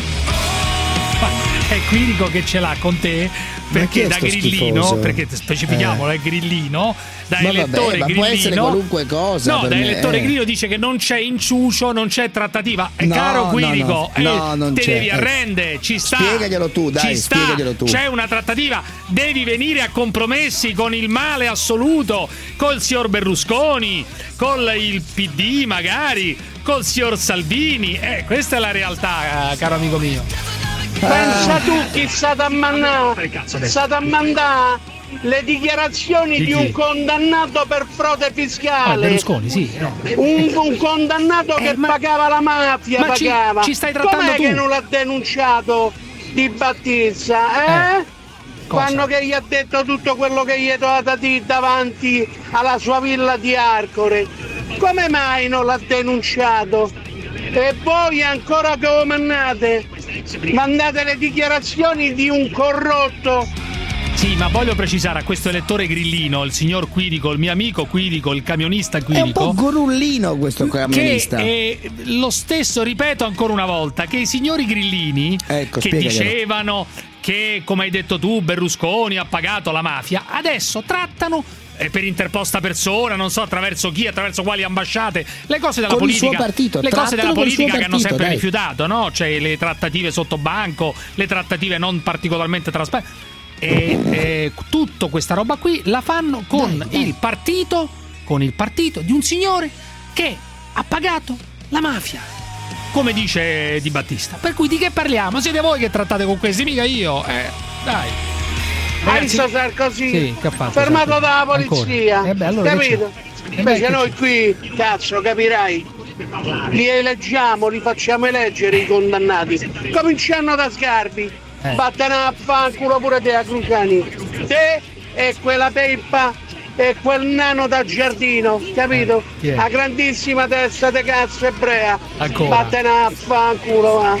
È Quirico che ce l'ha con te Ma chi perché è da sto grillino, schifoso? perché specifichiamolo, Eh. è grillino, da Ma vabbè, elettore ma può grillino. essere qualunque cosa No, per da me, elettore eh. grillino dice che non c'è inciucio, non c'è trattativa. E No, caro no, Quirico, no, no, eh, non te c'è, devi eh. arrendere, ci sta. Spiegaglielo tu, dai, ci sta. spiegaglielo tu. C'è una trattativa, devi venire a compromessi con il male assoluto, col signor Berlusconi, col il P D magari, col signor Salvini. Eh, questa è la realtà, eh, caro amico mio. Pensa tu chi state a mandare? adesso? State a mandare le dichiarazioni Di di, chi? un condannato per frode Ah, fiscale. Berlusconi, sì. eh. Un, un condannato che pagava la mafia, ma ci- pagava. ci stai trattando Com'è tu? che non l'ha denunciato Di Battista, eh? Quando che gli ha detto tutto quello che gli è doveva dire davanti alla sua villa di Arcore. Come mai non l'ha denunciato? E voi ancora comandate? Mandate le dichiarazioni di un corrotto. Sì, ma voglio precisare a questo elettore grillino, il signor Quirico, il mio amico Quirico, il camionista È un Quirico, po' gorullino questo che camionista. è lo stesso, ripeto ancora una volta, che i signori grillini Ecco, che spiegaglielo. dicevano che, come hai detto tu, Berlusconi ha pagato la mafia, adesso trattano eh, per interposta persona, non so attraverso chi, attraverso quali ambasciate, le cose della Con il politica, suo partito, le cose della trattano col suo politica che hanno partito, sempre dai. rifiutato, no? Cioè le trattative sotto banco, le trattative non particolarmente trasparenti. E, e tutta questa roba qui la fanno con Dai, dai. il partito, con il partito di un signore che ha pagato la mafia, come dice Di Battista. Per cui di che parliamo? Siete voi che trattate con questi, mica io. Eh, dai. Hai visto Sarkozy? Sì, che ha fatto Fermato Sarkozy? dalla Ancora? polizia. Eh beh, allora che capito? c'è? Invece Eh beh, che noi qui, cazzo, capirai. Li eleggiamo, li facciamo eleggere i condannati. Cominciando da Sgarbi. Eh. Vattene a fanculo pure te a Cruciani. Te e quella peppa e quel nano da giardino, capito? Chi è? La grandissima testa di cazzo ebrea. Ancora. Vattene a fanculo, va.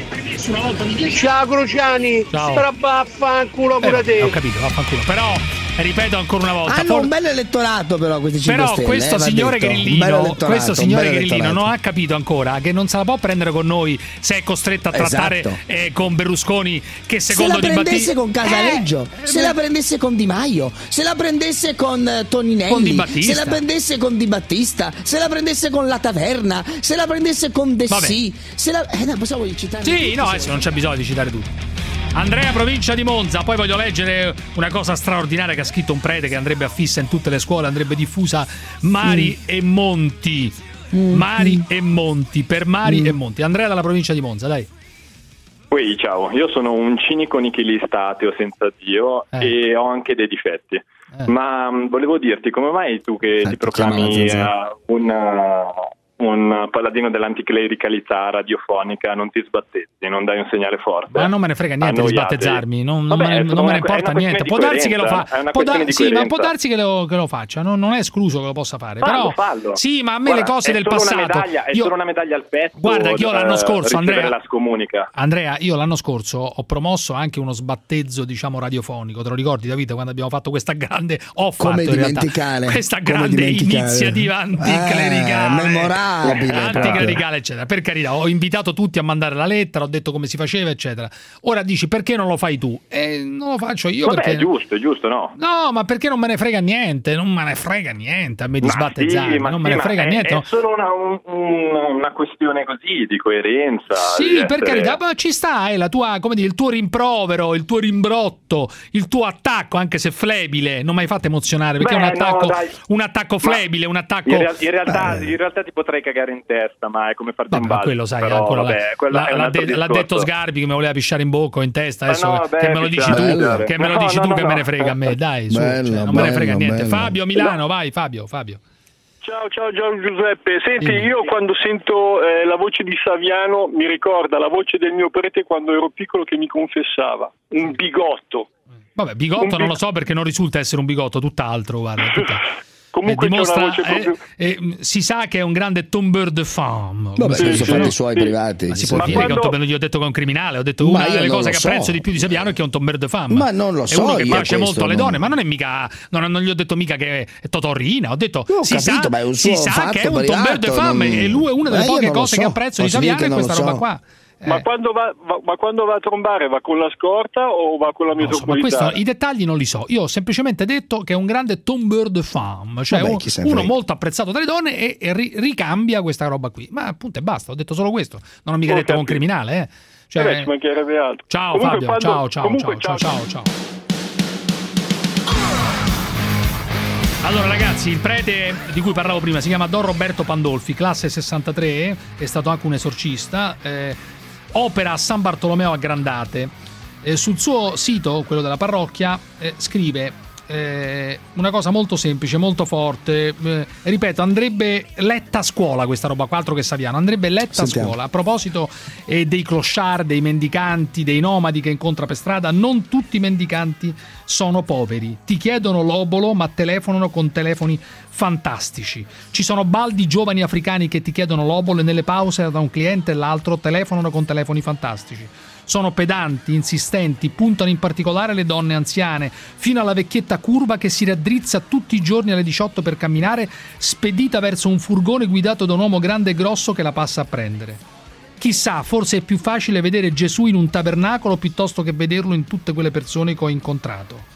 Ciao Cruciani. Ciao. Però va a fanculo pure Eh, te. ho capito, vaffanculo. Però ripeto ancora una volta, Hanno for- un bel elettorato però questi cinque però Stelle, questo eh, va signore detto. Un bel Grillino, elettorato, questo un signore bel Grillino elettorato. non ha capito ancora che non se la può prendere con noi se è costretto a trattare Esatto. eh, con Berlusconi, che Se secondo la Di prendesse Battista con Casaleggio, Eh, se la prendesse con Di Maio, se la prendesse con eh, Toninelli, Con Di Battista. se la prendesse con Di Battista, se la prendesse con La Taverna, se la prendesse con Dessì, se la... Eh no, possiamo citare Sì, tutti, no, se- adesso non c'è bisogno di citare tutti. Andrea, provincia di Monza. Poi voglio leggere una cosa straordinaria che ha scritto un prete che andrebbe affissa in tutte le scuole, andrebbe diffusa. Mari Mm. e monti. Mari e monti, per mari e monti. Andrea dalla provincia di Monza, dai. Poi ciao, io sono un cinico nichilista ateo senza Dio Eh. e ho anche dei difetti. Ma mh, volevo dirti, come mai tu che ti proclami chiama la zanzara. uh, un, uh, un paladino dell'anticlericalità radiofonica non ti sbattezzi, non dai un segnale forte? Ma non me ne frega niente A di noi sbattezzarmi, non, non Vabbè, me, è non una- me ne è importa una niente. questione Può di darsi che lo fa. coerenza, è una Può da- questione di sì, ma può coerenza. darsi che lo, che lo faccia, non, non è escluso che lo possa fare. Fallo, Però, fallo. sì, ma a me Guarda, le cose è del solo una passato. medaglia- è io- solo una medaglia al petto. Guarda che io l'anno eh, scorso, ricevere Andrea, la scomunica. Andrea, io l'anno scorso ho promosso anche uno sbattezzo, diciamo, radiofonico. Te lo ricordi, Davide, quando abbiamo fatto questa grande ho fatto Come in realtà dimenticare? questa Come grande dimenticare? iniziativa anticlericale, Eh, memorabile anticlericale, eccetera. Per carità, ho invitato tutti a mandare la lettera, ho detto come si faceva, eccetera. Ora dici perché non lo fai tu? Eh, non lo faccio io Vabbè, perché è giusto, è giusto, no? No, ma perché non me ne frega niente, non me ne frega niente a me di Ma sbattezzarmi, sì, ma non sì, me ne ma frega è, niente. È no. solo una, un- un- una questione così di coerenza. Sì, di per essere- carità, ma ci sta, è la tua, come dire, il tuo rimprovero, il tuo rimbrotto, il tuo attacco, anche se flebile, non mi hai fatto emozionare, perché Beh, è un attacco, no, dai. un attacco Ma flebile, un attacco In, real- in realtà, Eh. in realtà ti potrei farei cagare in testa, ma è come farti Vabbè, un balzo. quello sai, però, ancora vabbè, la- quello la- è un l'ha, altro de- l'ha discorso. detto Sgarbi che mi voleva pisciare in bocca o in testa, Ma adesso no, vabbè, che me lo dici tu, pisciare. che me lo No, dici no, tu no, che no. me ne frega a me, dai, su, Bello, cioè, non me ne frega bello, niente. bello. Fabio Milano, vai Fabio, Fabio. Ciao, ciao, ciao Giuseppe. Senti, Dimmi. io quando sento eh, la voce di Saviano mi ricorda la voce del mio prete quando ero piccolo che mi confessava. Un bigotto. Vabbè, bigotto Un non big- lo so perché non risulta essere un bigotto, tutt'altro, guarda, tutta- Comunque eh, c'è una dimostra, voce proprio... eh, eh, si sa che è un grande tombeur de femme. Vabbè, Sì, adesso sì, fatti no? i suoi Sì. privati. Ma si chissà può chi. dire che è un quando- tomber- io ho detto che è un criminale, ho detto Ma una io delle non cose lo che so. apprezzo di più di Saviano è che è un tomber de femme. Ma non lo è so uno che io piace questo, molto alle non- donne, ma non è mica non, non gli ho detto mica che è Totorrina, ho detto Io ho si capito, sa, ma è un si suo sa che è fatto un tomber de privato, femme non- e lui è una delle Ma io poche non lo cose so. che apprezzo di Posso dire Saviano che è non questa lo roba so. qua. Ma, Eh. quando va, va- ma quando va a trombare va con la scorta o va con la Non lo so, ma metropolitana? questo, i dettagli non li so. Io ho semplicemente detto che è un grande tombeur de femme, cioè Vabbè, un- chi se ne uno frega. molto apprezzato dalle donne e, e ri- ricambia questa roba qui. Ma appunto e basta, ho detto solo questo. Non ho mica Ho detto che è un capito. criminale, eh. Cioè, Eh beh, ci mancherebbe altro. ciao Comunque Fabio, quando- ciao, ciao, comunque, ciao, ciao, ciao, ciao. Allora ragazzi, il prete di cui parlavo prima si chiama Don Roberto Pandolfi, classe sessantatré, è stato anche un esorcista, eh, opera a San Bartolomeo a Grandate. Eh, sul suo sito, quello della parrocchia, eh, scrive eh, una cosa molto semplice, molto forte, eh, ripeto, andrebbe letta a scuola questa roba qua, altro che Saviano, andrebbe letta Sentiamo. a scuola. A proposito eh, dei clochard, dei mendicanti, dei nomadi che incontra per strada, non tutti i mendicanti sono poveri, ti chiedono l'obolo ma telefonano con telefoni fantastici. Ci sono baldi giovani africani che ti chiedono l'obolo e nelle pause da un cliente e l'altro telefonano con telefoni fantastici. Sono pedanti, insistenti, puntano in particolare le donne anziane, fino alla vecchietta curva che si raddrizza tutti i giorni alle diciotto per camminare, spedita verso un furgone guidato da un uomo grande e grosso che la passa a prendere. Chissà, forse è più facile vedere Gesù in un tabernacolo piuttosto che vederlo in tutte quelle persone che ho incontrato.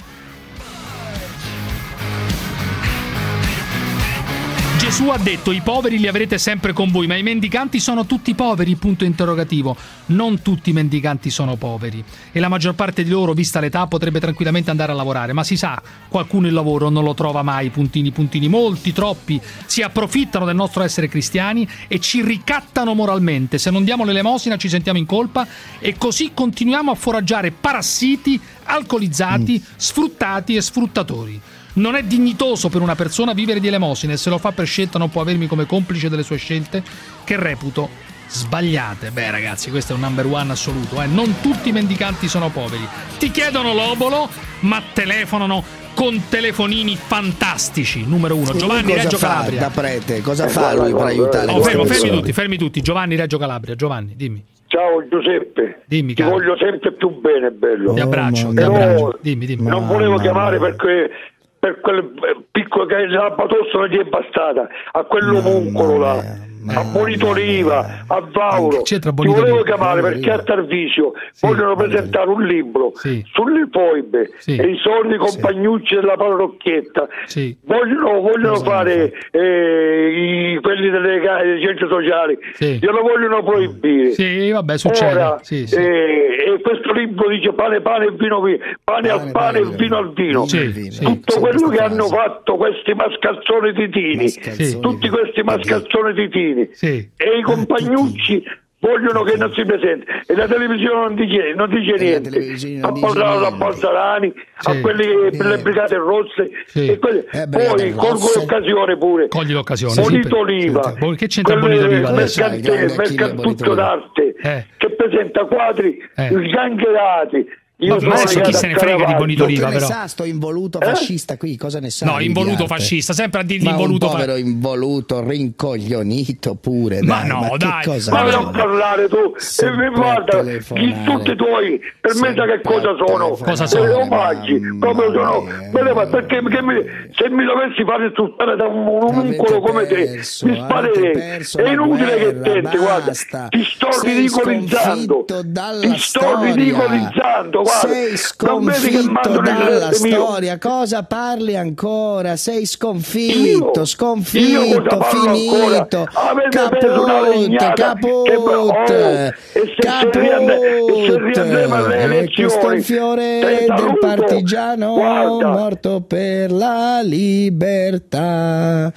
Gesù ha detto: i poveri li avrete sempre con voi, ma i mendicanti sono tutti poveri, punto interrogativo. Non tutti i mendicanti sono poveri e la maggior parte di loro, vista l'età, potrebbe tranquillamente andare a lavorare, ma si sa, qualcuno il lavoro non lo trova mai, puntini puntini. Molti, troppi, si approfittano del nostro essere cristiani e ci ricattano moralmente. Se non diamo l'elemosina ci sentiamo in colpa e così continuiamo a foraggiare parassiti, alcolizzati, sfruttati e sfruttatori. Non è dignitoso per una persona vivere di elemosine e se lo fa per scelta non può avermi come complice delle sue scelte che reputo sbagliate. Beh ragazzi, questo è un number one assoluto, eh? Non tutti i mendicanti sono poveri. Ti chiedono l'obolo ma telefonano con telefonini fantastici. Numero uno, Giovanni Lui cosa Reggio fa Calabria. da prete? Cosa fa lui per aiutare Oh, queste fermo, fermi persone? tutti, fermi tutti. Giovanni Reggio Calabria. Giovanni, dimmi. Ciao Giuseppe, Dimmi, ti caro. voglio sempre più bene, bello. Ti abbraccio, ti Però abbraccio. Dimmi, dimmi. non volevo chiamare perché per quel eh, piccolo che la batostola gli è bastata, a quell'omuncolo là, a Bonitoriva, a Vauro. C'entra Ti Bonitoriva? volevo chiamare perché a Tarvisio vogliono presentare un libro Sì. sulle foibe Sì. e i soldi compagnucci della parrocchietta. Sì. Vogliono, vogliono fare eh, i, quelli delle ca- dei centri sociali, Sì. glielo vogliono proibire. Sì, vabbè, succede. Ora, Sì, sì. eh, e questo libro dice pane, pane e vino, vi- pane, al pane e vino al vino. Sì, sì. Tutto quello che hanno fatto questi mascalzoni titini, Sì. tutti questi mascalzoni titini Sì. e i compagnucci vogliono che non si presenti e la televisione non dice, non dice niente. A parlare a Balzarani, a quelli per le brigate rosse Sì. e quelli- Eh, brigate poi colgo rosse. l'occasione pure. Cogli l'occasione. sì, Bonito per- Oliva, Bo- Che c'entra quelle Bonito Oliva adesso? sai, mercante- grande Achille mercatuzzo Bonito Oliva. d'arte Eh. che presenta quadri Eh. sgangherati. Io Ma sono adesso chi legato se ne a frega di Caravaggio. Bonito Oliva, Cosa ne però? sa sto involuto Eh? fascista qui? Cosa ne sa? No, lui di involuto arte? fascista, sempre a dirgli Ma involuto un fa- povero involuto rincoglionito pure, Ma dai, no, che dai. cosa Ma è? non parlare tu e Sempre mi guarda a gli, telefonare. tutti i tuoi per me sa che Sempre cosa a sono Cosa dei sono? omaggi Mamma proprio sono mia. me le fa- perché, perché mi- se mi dovessi fare insultare da un omuncolo Avete come te perso, mi avete sparerei perso è la inutile che guerra, tenti guarda basta. ti sto Sei ridicolizzando sconfitto dalla ti sto storia. ridicolizzando guarda Sei non vedi che sconfitto mandano il dalla resto mio storia, cosa parli ancora? Sei sconfitto, Io- sconfitto, io cosa parlo finito, ancora? Avete preso una caput, legnata caput, che- oh, e se- se riande- e se riandremo alle caput. E elezioni, questo è il fiore te del saluto. partigiano Guarda. morto per la libertà.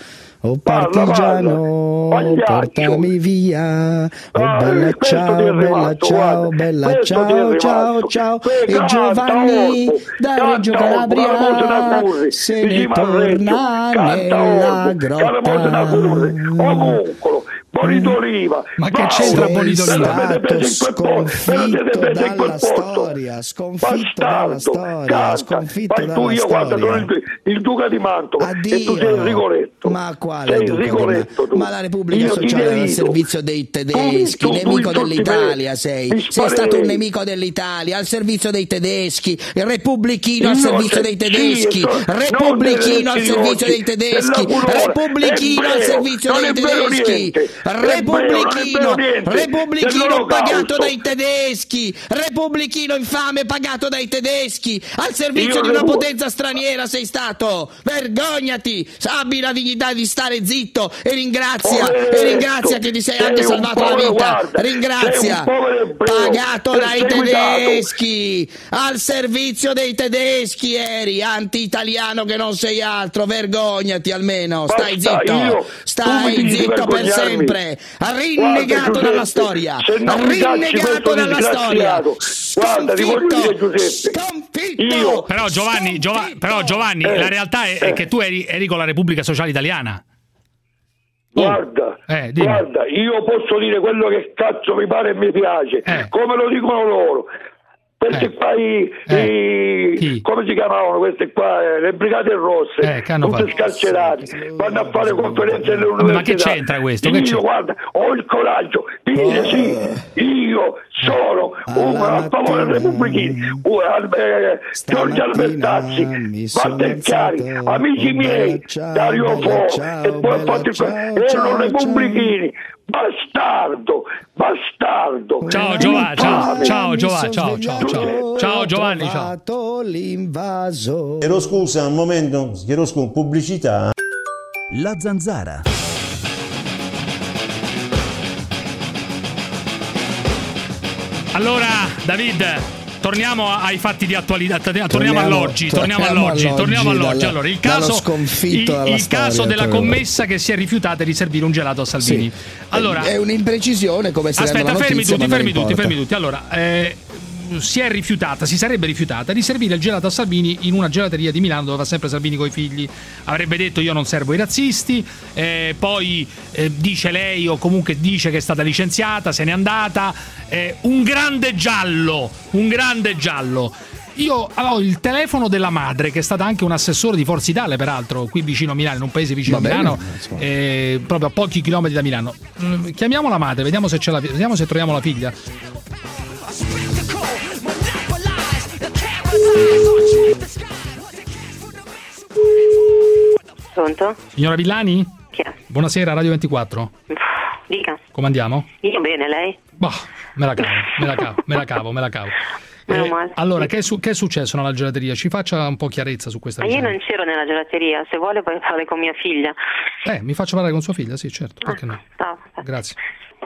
oh partigiano, Pagliaccio. portami via, oh Ah, bella questo ti ciao, è bella rimasto, ciao, guarda. bella Questo ti è ciao, ciao, rimasto. ciao, Poi e canta, Giovanni Orbo, da canta, Reggio Orbo, Calabria Calamonte da Curri, se ne vicino a Reggio, torna canta nella Orbo, Calamonte da Curri, Omuncolo, Bonito Oliva. Ma che c'entra Bonito Oliva? Sconfitto dalla storia, sconfitto dalla storia, sconfitto Ma tu dalla io guarda, sono storia. il, il Duca di Mantova Addio. e tu sei il Rigoletto. Ma quale sei Duca il di Rigoletto Ma- tu. ma la Repubblica Io ti Sociale era al derido. servizio dei tedeschi, Tu- tu- tu nemico in tutti dell'Italia me- sei. mi Sei stato un sparerei. nemico dell'Italia, al servizio dei tedeschi, il repubblichino al Io servizio se- dei sì, tedeschi, so- repubblichino non al dei servizio dei tedeschi, tedeschi, della Cunora. repubblichino È al vero, servizio non dei è vero tedeschi, niente. È vero, non è repubblichino, vero niente. repubblichino Dell'Olocausto. pagato dai tedeschi, repubblichino infame pagato dai tedeschi, al servizio Io di una repu- potenza straniera sei stato, vergognati, abbi la dignità di stare zitto e ringrazia, Poveretto, e ringrazia che ti sei, sei anche un salvato la povero, vita, guarda, sei ringrazia, un povero ebreo, pagato dai perseguitato. tedeschi, al servizio dei tedeschi eri, anti-italiano che non sei altro, vergognati almeno, stai Basta, zitto, io- stai tu mi dici zitto per vergognarmi. sempre, rinnegato Guarda, dalla Giuseppe, storia, se non mi cacci rinnegato questo dalla storia, disgraziato, guarda, ti voglio dire, Giuseppe, io Però Giovanni, Giova- però Giovanni Eh, la realtà è, è eh. che tu eri, eri con la Repubblica Sociale Italiana. Guarda, Eh, dimmi. guarda, io posso dire quello che cazzo mi pare e mi piace, Eh. come lo dicono loro. Questi Eh. qua, i, Eh. i- Chi? come si chiamavano queste qua? Eh, le brigate rosse, Eh, che hanno tutte fatto? scarcerate, vanno a fare conferenze nelle università. Ma che c'entra questo? Che Io, c'entra? guarda, ho il coraggio di dire sì, io sono un a favore dei repubblichini, uh, eh, Giorgio Albertazzi, Walter Chiari, amici miei, Dario Fo, e poi ho fatto il erano repubblichini. Bastardo, bastardo. Ciao Giovanni, ciao, ciao Giovanni, ciao, ciao, ciao. Ciao Giovanni, ciao. trovato l'invaso. Chiedo scusa, un momento, chiedo scusa, pubblicità. La Zanzara. Allora, David, torniamo ai fatti di attualità. Torniamo, Torniamo- all'oggi. Torniamo torniamo all'oggi. all'oggi, Torniamo all'oggi. dalla- Allora, il dallo caso, sconfitto il, dalla il storia, caso della torniamo. commessa che si è rifiutata di servire un gelato a Salvini. Sì. Allora, è un'imprecisione come se aspetta, fermi notizia, tutti, ma non fermi tutti, importa. fermi tutti. Allora, eh, si è rifiutata, si sarebbe rifiutata di servire il gelato a Salvini in una gelateria di Milano dove va sempre Salvini coi figli. Avrebbe detto io non servo i razzisti, eh, poi eh, dice lei o comunque dice che è stata licenziata, se n'è andata. Eh, un grande giallo, un grande giallo. Io ho il telefono della madre, che è stata anche un assessore di Forza Italia, peraltro, qui vicino a Milano, in un paese vicino Va a bene, Milano, insomma. eh, proprio a pochi chilometri da Milano. Mm, Chiamiamo la madre, vediamo se, c'è la, vediamo se troviamo la figlia. Pronto? Signora Villani? Chi è? Buonasera, Radio ventiquattro. Dica. Come andiamo? Io bene, lei? Boh, me la cavo, me la cavo, me la cavo, me la cavo. Meno Eh, male. allora, che è, su- che è successo nella gelateria? Ci faccia un po' chiarezza su questa Ma io vicenda. non c'ero nella gelateria, se vuole puoi parlare con mia figlia. Eh, mi faccio parlare con sua figlia? Sì, certo, perché no? Ciao. Grazie.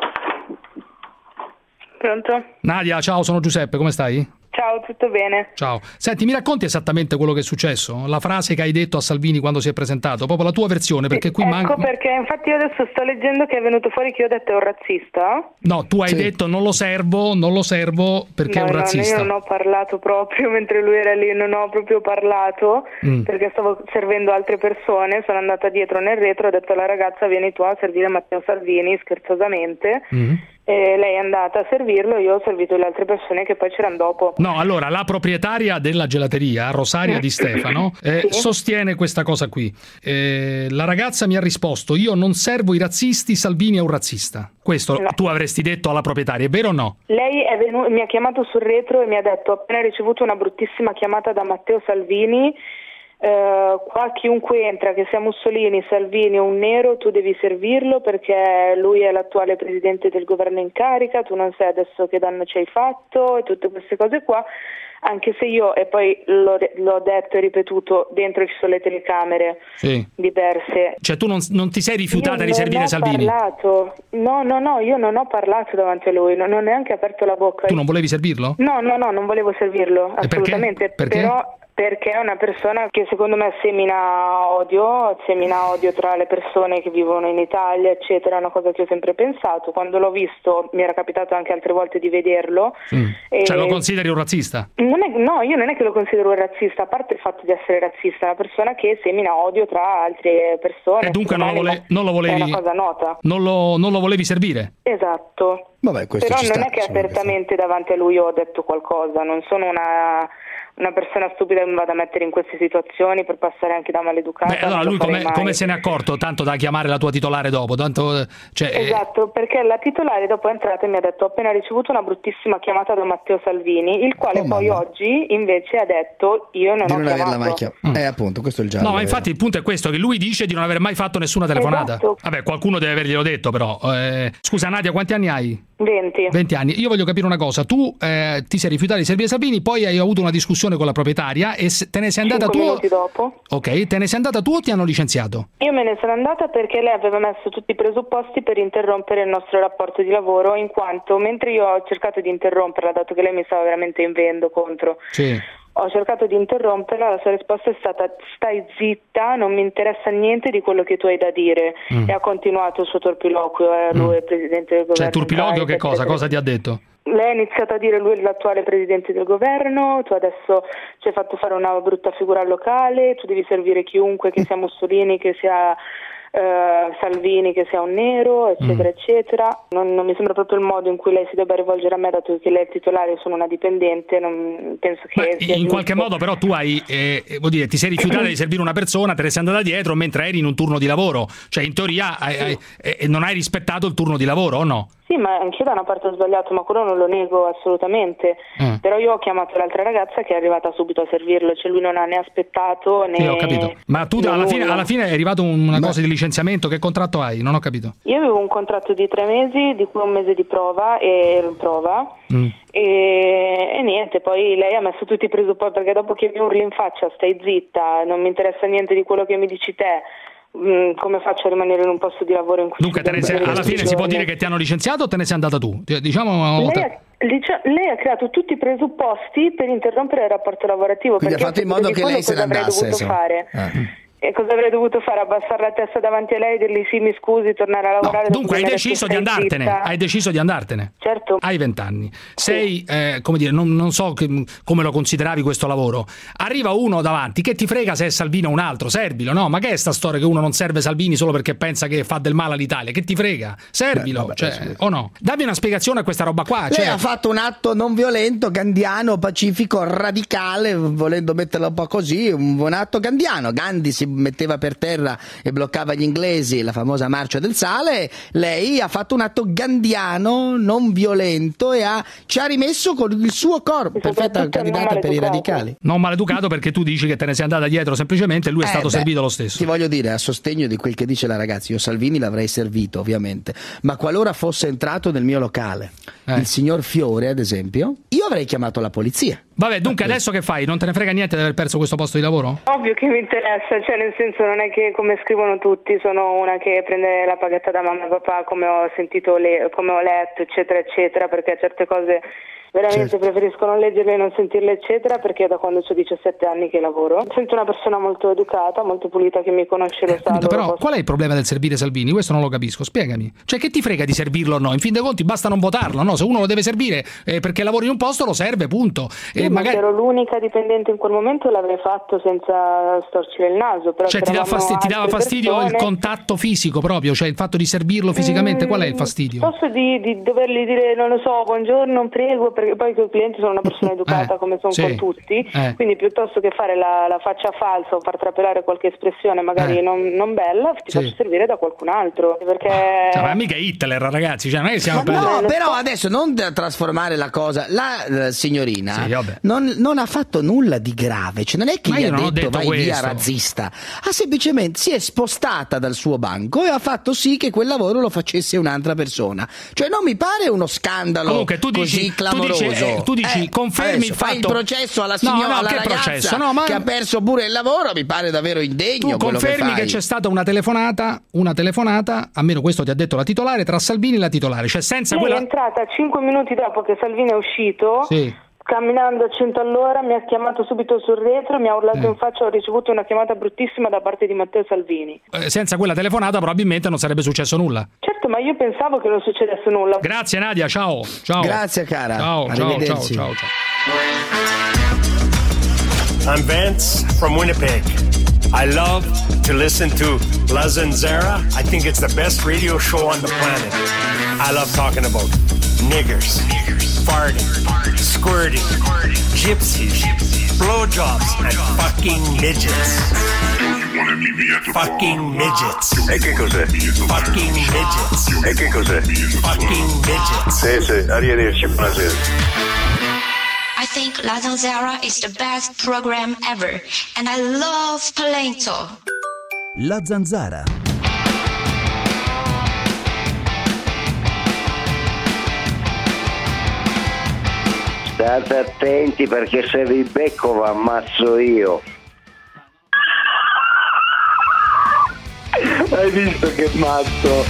Pronto? Nadia, ciao, sono Giuseppe, come stai? Ciao, tutto bene? Ciao. Senti, mi racconti esattamente quello che è successo? La frase che hai detto a Salvini quando si è presentato? Proprio la tua versione, perché qui ecco manca... perché infatti io adesso sto leggendo che è venuto fuori che io ho detto è un razzista. No, tu hai Sì. detto non lo servo, non lo servo perché no, è un no, razzista. io non ho parlato proprio mentre lui era lì, non ho proprio parlato Mm. perché stavo servendo altre persone, sono andata dietro nel retro, ho detto alla ragazza vieni tu a servire Matteo Salvini scherzosamente. Mm. E lei è andata a servirlo, io ho servito le altre persone che poi c'erano dopo. No, allora, la proprietaria della gelateria, Rosaria Di Stefano, eh, Sì. sostiene questa cosa qui. Eh, la ragazza mi ha risposto, io non servo i razzisti, Salvini è un razzista. Questo No. tu avresti detto alla proprietaria, è vero o no? Lei è venu- mi ha chiamato sul retro e mi ha detto: ho appena ricevuto una bruttissima chiamata da Matteo Salvini, eh, qua chiunque entra, che sia Mussolini, Salvini o un nero, tu devi servirlo perché lui è l'attuale presidente del governo in carica, tu non sai adesso che danno ci hai fatto e tutte queste cose qua. Anche se io, e poi l'ho, l'ho detto e ripetuto, dentro ci sono le telecamere Sì. diverse. Cioè tu non, non ti sei rifiutata Io di servire non ho Salvini? parlato. No, no, no, io non ho parlato davanti a lui, non ho neanche aperto la bocca. Tu non volevi servirlo? No, no, no, non volevo servirlo, perché? assolutamente. Perché? Però Perché è una persona che secondo me semina odio, semina odio tra le persone che vivono in Italia, eccetera, è una cosa che ho sempre pensato. Quando l'ho visto, mi era capitato anche altre volte di vederlo. Mm. E... Cioè lo consideri un razzista? Non è, no, io non è che lo considero un razzista, a parte il fatto di essere razzista, è una persona che semina odio tra altre persone. E dunque non lo, vole- non lo volevi... È una cosa nota. Non lo, non lo volevi servire? Esatto. Vabbè, questo Però ci non sta, è che apertamente davanti a lui ho detto qualcosa, non sono una... una persona stupida che mi vada a mettere in queste situazioni per passare anche da maleducata. Beh, allora lui come, come se ne è accorto tanto da chiamare la tua titolare dopo? Tanto, cioè, esatto, perché la titolare dopo è entrata e mi ha detto: ho appena ricevuto una bruttissima chiamata da Matteo Salvini, il quale oh, poi mamma. oggi invece ha detto io non di ho non chiamato. averla mai chiamata. Mm. Eh, appunto, questo è il giallo. No, ma infatti il punto è questo, che lui dice di non aver mai fatto nessuna telefonata. Esatto. Vabbè, qualcuno deve averglielo detto però. Eh, scusa Nadia, quanti anni hai? venti. venti anni. Io voglio capire una cosa. Tu eh, ti sei rifiutata di servire Salvini, poi hai avuto una discussione con la proprietaria e te ne sei andata Cinque tu? minuti dopo. Ok, te ne sei andata tu o ti hanno licenziato? Io me ne sono andata perché lei aveva messo tutti i presupposti per interrompere il nostro rapporto di lavoro, in quanto mentre io ho cercato di interromperla, dato che lei mi stava veramente invendo contro, sì. ho cercato di interromperla, la sua risposta è stata: stai zitta, non mi interessa niente di quello che tu hai da dire. Mm. E ha continuato il suo torpiloquio, eh, lui è il presidente del governo. Cioè, turpiloquio che cosa? eccetera. Cosa ti ha detto? Lei ha iniziato a dire: lui è l'attuale presidente del governo, tu adesso ci hai fatto fare una brutta figura al locale, tu devi servire chiunque, che sia Mussolini, che sia eh, Salvini, che sia un nero, eccetera, mm. eccetera. Non, non mi sembra proprio il modo in cui lei si debba rivolgere a me, dato che lei è titolare, io sono una dipendente, non penso che Beh, sia in giusto. qualche modo però tu hai eh, vuol dire, ti sei rifiutata di servire una persona, te ne sei andata dietro mentre eri in un turno di lavoro, cioè in teoria hai, hai, eh, non hai rispettato il turno di lavoro o no? Sì, ma anch'io da una parte ho sbagliato, ma quello non lo nego assolutamente. Mm. Però io ho chiamato l'altra ragazza che è arrivata subito a servirlo, cioè lui non ha né aspettato né... Sì, ho capito. Ma tu alla fine, alla fine è arrivato una cosa di licenziamento, che contratto hai? Non ho capito. Io avevo un contratto di tre mesi, di cui un mese di prova e ero in prova. Mm. E, e niente, poi lei ha messo tutti i presupposti, perché dopo che mi urli in faccia stai zitta, non mi interessa niente di quello che mi dici te, come faccio a rimanere in un posto di lavoro in cui... Dunque te ne sei, alla fine si può dire che ti hanno licenziato o te ne sei andata tu? Diciamo... Lei ha, lei ha creato tutti i presupposti per interrompere il rapporto lavorativo. Quindi perché ha fatto in modo che lei se ne andasse. Dovuto fare. Eh. E cosa avrei dovuto fare? Abbassare la testa davanti a lei e dirgli sì, mi scusi, tornare a lavorare? No, dunque hai deciso di andartene, zitta. hai deciso di andartene. Certo. Hai vent'anni. Sei, sì. eh, come dire, non, non so che, come lo consideravi questo lavoro. Arriva uno davanti, che ti frega se è Salvini o un altro, servilo, no? Ma che è sta storia che uno non serve Salvini solo perché pensa che fa del male all'Italia? Che ti frega? Servilo, Beh, vabbè, cioè, sì. o no? Dammi una spiegazione a questa roba qua. Lei cioè... ha fatto un atto non violento, gandiano, pacifico, radicale, volendo metterla un po' così, un, un atto gandiano. Gandhi si metteva per terra e bloccava gli inglesi, la famosa marcia del sale. Lei ha fatto un atto gandiano, non violento, e ha, ci ha rimesso con il suo corpo. Perfetta candidata per i radicali. Non maleducato, perché tu dici che te ne sei andata dietro semplicemente e lui è eh stato beh, servito lo stesso. Ti voglio dire, a sostegno di quel che dice la ragazza, io Salvini l'avrei servito ovviamente, ma qualora fosse entrato nel mio locale eh. il signor Fiore, ad esempio, io avrei chiamato la polizia. Vabbè, dunque adesso che fai? Non te ne frega niente di aver perso questo posto di lavoro? Ovvio che mi interessa, cioè nel senso non è che come scrivono tutti sono una che prende la paghetta da mamma e papà, come ho sentito, le, come ho letto, eccetera, eccetera, perché certe cose veramente certo. preferisco non leggerle e non sentirle, eccetera, perché da quando ho diciassette anni che lavoro. Sento una persona molto educata, molto pulita, che mi conosce, lo sa. Eh, però posso... qual è il problema del servire Salvini? Questo non lo capisco, spiegami. Cioè, che ti frega di servirlo o no? In fin dei conti basta non votarlo, no? Se uno lo deve servire eh, perché lavori in un posto, lo serve, punto. Sì, e magari... se ero l'unica dipendente in quel momento l'avrei fatto senza storcere il naso. Però cioè ti, dà fasti- ti dava fastidio persone... il contatto fisico proprio, cioè il fatto di servirlo fisicamente, mm, qual è il fastidio? Posso di, di dovergli dire, non lo so, buongiorno, prego, perché poi con i clienti sono una persona educata eh, come sono sì. con tutti, eh. quindi piuttosto che fare la, la faccia falsa o far trapelare qualche espressione magari eh. non, non bella, ti sì. faccio servire da qualcun altro, perché... Cioè, ma mica Hitler, ragazzi, cioè non è che siamo... No, però adesso non da trasformare la cosa, la, la signorina sì, non, non ha fatto nulla di grave, cioè non è che ma gli ha detto, detto vai questo. via razzista, ha semplicemente si è spostata dal suo banco e ha fatto sì che quel lavoro lo facesse un'altra persona, cioè non mi pare uno scandalo Comunque, tu dici, così clamoroso. Tu dici, eh, tu dici eh, confermi il fatto... fai il processo alla signora, no, no, alla che ragazza processo? No, ma... che ha perso pure il lavoro, mi pare davvero indegno. Tu confermi che, che c'è stata una telefonata, una telefonata, almeno questo ti ha detto la titolare, tra Salvini e la titolare, cioè senza Lei quella... è entrata cinque minuti dopo che Salvini è uscito. Sì. camminando a cento all'ora, mi ha chiamato subito sul retro, mi ha urlato Eh. in faccia, ho ricevuto una chiamata bruttissima da parte di Matteo Salvini. Eh, senza quella telefonata probabilmente non sarebbe successo nulla. Certo, ma io pensavo che non succedesse nulla. Grazie Nadia, ciao. Ciao. Grazie, cara. Ciao, ciao, ciao, Arrivederci. ciao, ciao. I'm Vance from Winnipeg. I love to listen to La Zanzara. I think it's the best radio show on the planet. I love talking about niggers, farting, squirting, gypsies, blowjobs, and fucking midgets. Fucking midgets. E che cos'è? Fucking midgets. E che cos'è? Fucking midgets. Sì, sì, arrivederci, buonasera. I think La Zanzara is the best program ever, and I love Polento. La Zanzara. State attenti perché se vi becco vi ammazzo io. Hai visto che mazzo?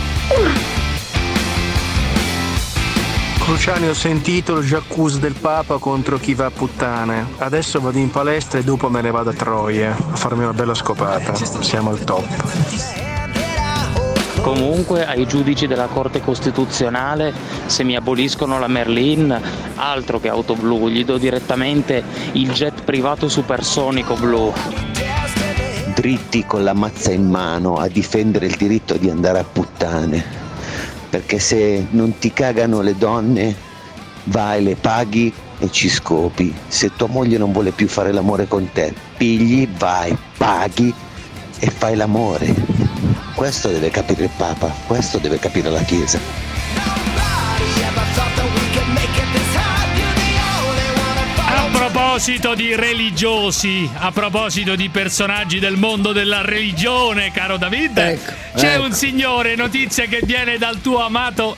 Cruciani, ho sentito il jacuzzi del Papa contro chi va a puttane. Adesso vado in palestra e dopo me ne vado a Troia a farmi una bella scopata. Siamo al top. Comunque ai giudici della Corte Costituzionale, se mi aboliscono la Merlin, altro che auto blu, gli do direttamente il jet privato supersonico blu. Dritti con la mazza in mano a difendere il diritto di andare a puttane, perché se non ti cagano le donne vai, le paghi e ci scopi. Se tua moglie non vuole più fare l'amore con te, pigli, vai, paghi e fai l'amore. Questo deve capire il Papa, questo deve capire la Chiesa. A proposito di religiosi, a proposito di personaggi del mondo della religione, caro David, ecco, c'è ecco. un signore, notizia che viene dal tuo amato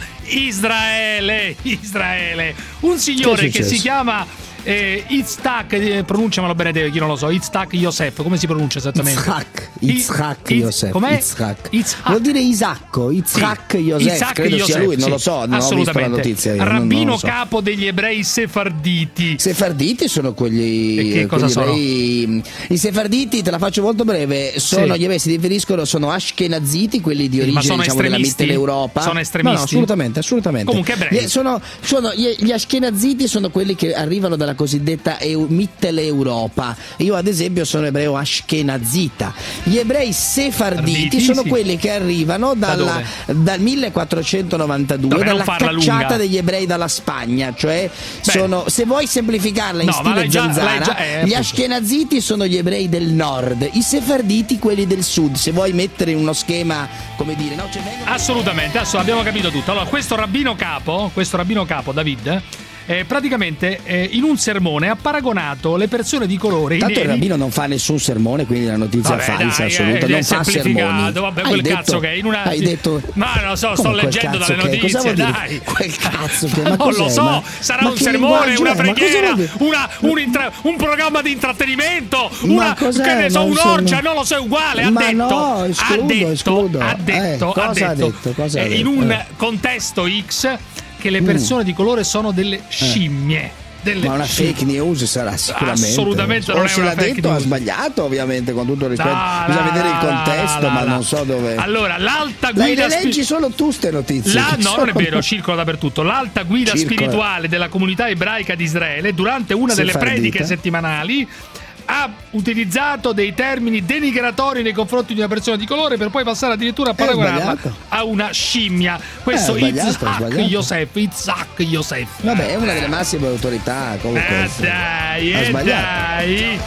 Israele, Israele, un signore che, Che è si successo? chiama eh, Itzhak, eh, pronunciamelo bene te, chi non lo so, Itzhak Yosef, come si pronuncia esattamente? Yitzhak, Yitzhak I- Yosef. com'è? Yitzhak. Yitzhak. Vuol dire Isacco, Yitzhak Sì. Yosef, Yitzhak credo sia Yosef, lui, non sì. lo so, non ho visto la Assolutamente. notizia. Io, non- non Rabbino lo so. capo degli ebrei sefarditi. Sefarditi sono quelli. E che cosa quelli sono? ebrei- I sefarditi, te la faccio molto breve, sono Sì. gli ebrei, si riferiscono, sono ashkenaziti, quelli di Sì, origine, ma sono diciamo, della estremisti? Mitteleuropa. Sono estremisti? No, no, assolutamente, assolutamente. Comunque ebrei. Gli- Sono, sono- gli, gli ashkenaziti sono quelli che arrivano dalla cosiddetta eu, Mitteleuropa. Io ad esempio sono ebreo ashkenazita. Gli ebrei sefarditi Arditi, sono sì. quelli che arrivano Da dalla, dal millequattrocentonovantadue, Vabbè, non dalla farla cacciata lunga. degli ebrei dalla Spagna, cioè sono, se vuoi semplificarla in No, ma stile l'hai già- zanzara, l'hai già- eh, gli appunto. ashkenaziti sono gli ebrei del nord, i sefarditi quelli del sud, se vuoi mettere in uno schema, come dire, no? Cioè, vengono- Assolutamente, adesso abbiamo capito tutto. Allora, questo rabbino capo, questo rabbino capo, David, eh, praticamente eh, in un sermone ha paragonato le persone di colore. i Tanto il neri- rabbino non fa nessun sermone, quindi la notizia Vabbè, falsa dai, assoluta, eh, non è fa semplificato, sermoni. vabbè, Hai quel detto- cazzo che è in una hai detto ma non lo so, sto come quel leggendo cazzo dalle che è? Cosa notizie, vuol dire? dai. Quel cazzo che è? Ma non cos'è? lo so, Ma- sarà ma un che sermone, linguaggio una è? Ma cosa preghiera, vuol dire? una, un, intra- un programma di intrattenimento, Ma una cos'è? che ne so, Non so, un'orgia, no. non lo so, è uguale, ha Ma detto, no, escludo, ha detto, escludo. ha detto, Eh, ha cosa ha detto, detto? Cosa ha eh, in detto? un Eh. contesto X che le persone di colore sono delle scimmie. Delle Ma una scimmie. fake news sarà sicuramente. Assolutamente o non è se una l'ha fake detto news. ha sbagliato, ovviamente, con tutto il rispetto. No, Bisogna no, vedere il no, contesto, no, ma no. non so dove. Allora, l'alta Dai, guida le spi- leggi solo tu ste notizie. La, Che no, non è sono- vero, circola dappertutto. L'alta guida Circola. spirituale della comunità ebraica di Israele, durante una delle Sefardita. prediche settimanali, ha utilizzato dei termini denigratori nei confronti di una persona di colore per poi passare addirittura a paragonarla sbagliato. a una scimmia. Questo Eh, è sbagliato, è Itzhak sbagliato. Yosef, Itzhak Yosef. Vabbè, è una delle massime autorità. Comunque, Eh dai, ha eh sbagliato. dai.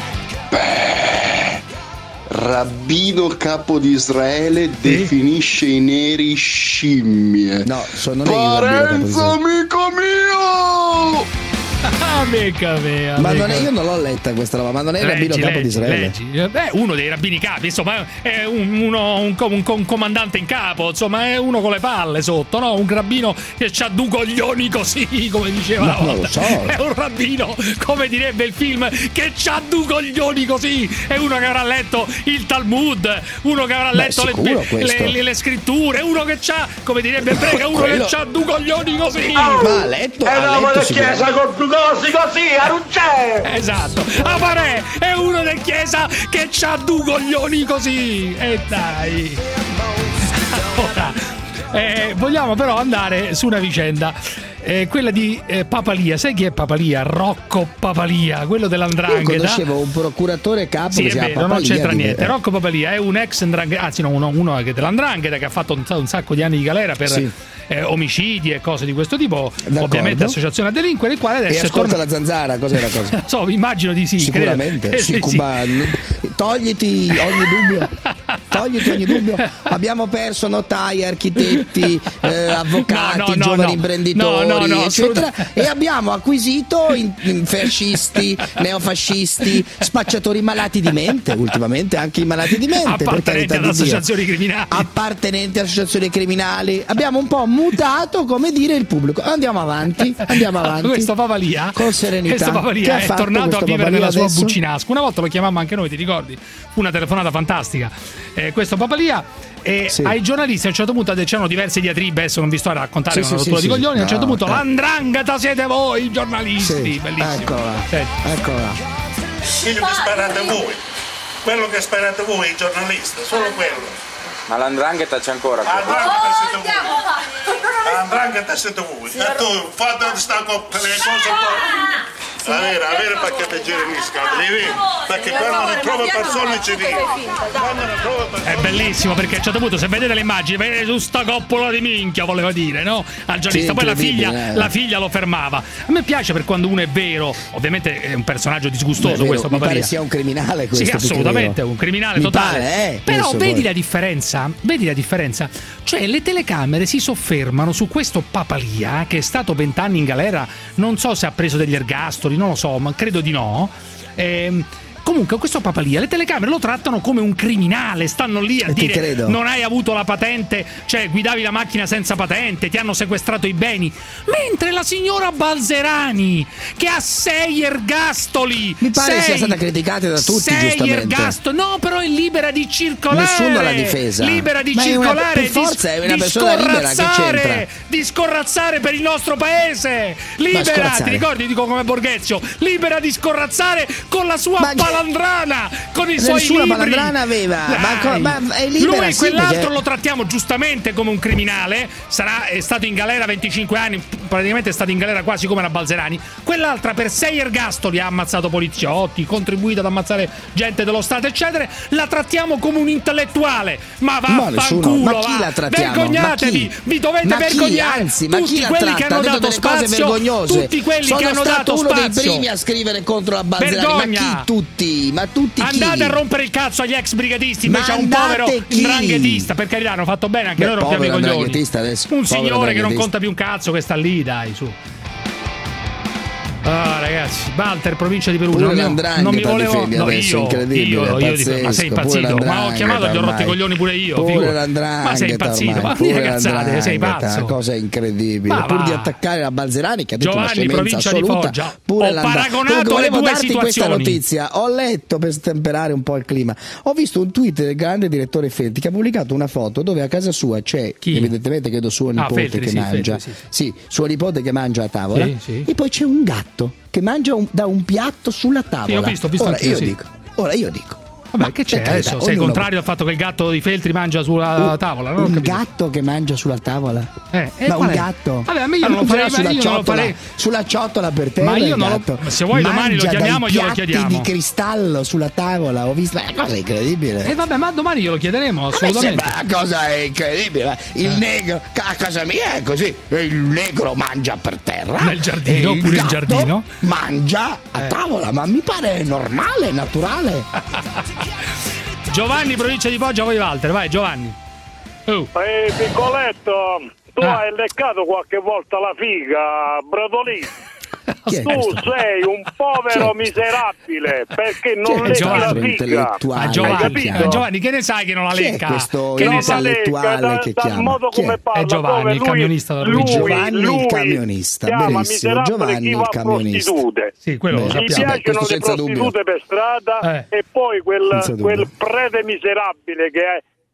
Rabbino capo di Israele definisce i neri scimmie. No, sono neri i rabbino capo di Parenzo, Israele. amico mio! Amica mia, Ma amica non è, io non l'ho letta questa roba, ma non è il rabbino Leggi, capo di leggi, Israele. leggi. Beh, uno dei rabbini capi, insomma, è un, uno, un, co- un co- un comandante in capo, insomma, è uno con le palle sotto, no? Un rabbino che c'ha due coglioni così, come diceva No, una non lo volta. so. È un rabbino, come direbbe il film, che c'ha due coglioni così. È uno che avrà letto il Talmud, uno che avrà Beh, letto le, sicuro le, questo. le- le scritture, uno che c'ha, come direbbe Brega, uno Quello- che c'ha due coglioni così. Ma ha letto, E ha dopo letto la sicuramente. chiesa con due cose così così, a non c'è! Esatto, Amarè è uno del Chiesa che c'ha due coglioni così. E dai. Ora, eh, vogliamo però andare su una vicenda. Eh, quella di eh, Papalia. Sai chi è Papalia? Rocco Papalia, quello dell'andrangheta. Io conoscevo un procuratore capo sì, che si è chiama vero, Papalia, non c'entra di... niente. Rocco Papalia è un ex andrangheta, anzi no, uno, uno che dell'andrangheta che ha fatto un, un sacco di anni di galera per sì. eh, omicidi e cose di questo tipo. D'accordo. Ovviamente associazione a delinquere, il quale adesso e ascolta torna... la zanzara, cos'era cosa? So, immagino di sì. Sicuramente. Eh, sì, sì, Cuba... sì. Togliti ogni dubbio. Togliti ogni dubbio. Abbiamo perso notai, architetti, eh, avvocati, no, no, giovani no. imprenditori, no, no, no, eccetera. E abbiamo acquisito in, in fascisti, neofascisti, spacciatori malati di mente, ultimamente anche i malati di mente, appartenenti ad associazioni criminali. Appartenenti ad associazioni criminali. Abbiamo un po' mutato, come dire, il pubblico. Andiamo avanti, andiamo avanti. Questo Papalia, con serenità. Questo Papalia è tornato a vivere Papalia nella sua adesso? Buccinasco. Una volta lo chiamammo anche noi, ti ricordi? Fu una telefonata fantastica. Eh, questo Papalia. E sì. ai giornalisti a un certo punto c'erano diverse diatribe, adesso non vi sto a raccontare sì, una rottura sì, di sì, coglioni, sì. a un certo no, punto eh. l'andrangheta siete voi i giornalisti, sì. bellissimo. Eccola, eccola. Quello che sparate voi, quello che sparate voi i giornalisti, solo quello. Ma l'andrangheta c'è ancora. L'andrangheta siete voi. L'andrangheta siete voi. E tu fate sta coppia le cose un po'. Avere, avere perché te giri in scatola, perché quando ne trova persone ci dicono. È bellissimo perché a un certo punto se vedete le immagini vedete su sta coppola di minchia, voleva dire, no? Al giornalista, sì, poi la figlia, eh. la figlia lo fermava. A me piace per quando uno è vero, ovviamente è un personaggio disgustoso. Beh, questo mi Papalia. pare sia un criminale questo. Sì, assolutamente, un criminale mi totale. Pare, eh, Però vedi poi. la differenza, vedi la differenza. Cioè le telecamere si soffermano su questo Papalia che è stato vent'anni in galera, non so se ha preso degli ergastoli, non lo so, ma credo di no. Ehm, comunque questo Papalia, le telecamere lo trattano come un criminale, stanno lì a e dire credo. non hai avuto la patente, cioè guidavi la macchina senza patente, ti hanno sequestrato i beni, mentre la signora Balzerani che ha sei ergastoli, mi pare sei, sia stata criticata da tutti, sei giustamente. ergastoli, no, però è libera di circolare, nessuno l'ha difesa, libera di ma circolare, è una, per forza è una persona libera, che c'entra? Di scorrazzare per il nostro paese, libera, ti ricordi, dico come Borghezio, libera di scorrazzare con la sua ma palandrana, con i suoi libri. Nessuna palandrana aveva, ma, ma è libera. Lui sì, quell'altro perché... lo trattiamo giustamente come un criminale, sarà è stato in galera venticinque anni, praticamente è stato in galera quasi come la Balzerani. Quell'altra per sei ergastoli ha ammazzato poliziotti, contribuito ad ammazzare gente dello Stato, eccetera. La trattiamo come un intellettuale. Ma vaffanculo, ma chi la trattiamo? Vergognatevi, vi dovete ma vergognare. Chi, anzi, ma tutti chi quelli tratta? che hanno dato spazio, tutti quelli Sono che hanno dato uno spazio. dei primi a scrivere contro la Balzerani. Vergogna. Ma chi tutti? Ma tutti chi? Andate a rompere il cazzo agli ex brigatisti, invece ma a un povero chi? Dranghetista, per carità, hanno fatto bene anche Beh, noi rompiamo i coglioni. Adesso, un signore che non conta più un cazzo, che sta lì, dai, su. Ah, ragazzi, Walter, provincia di Perugia. Pure Non, non mi volevo. No, adesso, io, incredibile, io, io dico, ma sei impazzito? Ma ho chiamato e gli ho rotto i coglioni pure io. Pure ma sei impazzito? Ma dire cazzate, sei pazzo. Una cosa incredibile. Ma pur va. di attaccare la Balzerani, che ha detto Giovanni, una scemenza provincia assoluta, di Foggia. Pure ho paragonato volevo le due darti situazioni. Questa notizia. Ho letto per stemperare un po' il clima. Ho visto un tweet del grande direttore Feltri che ha pubblicato una foto dove a casa sua c'è, Chi? evidentemente credo suo nipote ah, Feltri, che sì, mangia. Feltri, sì. Sì, suo nipote che mangia a tavola. Sì, sì. E poi c'è un gatto che mangia un, da un piatto sulla tavola. Sì, ho visto, ho visto ora, anch'io, io sì. dico, ora io dico. Vabbè, che c'è carità, adesso? Sei contrario al fatto che il gatto di Feltri mangia sulla un, tavola? Non un gatto che mangia sulla tavola? Eh, eh, ma un è? gatto? Vabbè, a me io non lo farei, sulla, io ciotola, non lo farei. Sulla ciotola per te. Ma io non lo, se vuoi domani lo chiamiamo e glielo chiediamo. Di cristallo sulla tavola, ho visto, è una cosa incredibile. E eh, vabbè, ma domani glielo chiederemo assolutamente. Ma una cosa incredibile. Il eh. negro, a casa mia è così, il negro mangia per terra. Nel giardino, il pure in giardino. Mangia a eh. tavola, ma mi pare normale, naturale. Giovanni, provincia di Foggia, voi Walter, vai Giovanni. Oh. Ehi, piccoletto, tu ah. hai leccato qualche volta la figa, Brodolini? Tu sei un povero miserabile perché non lecchi la figa. Ma Giovanni, eh, Giovanni, che ne sai che non la lecca? Questo che non ne sa intellettuale che chiama? Modo come parla, è Giovanni, il lui, camionista da lui, Giovanni lui il camionista, benissimo. Giovanni il camionista. Sì, quello lo Gli sappiamo. piacciono le prostitute per strada eh. e poi quel, quel prete miserabile che è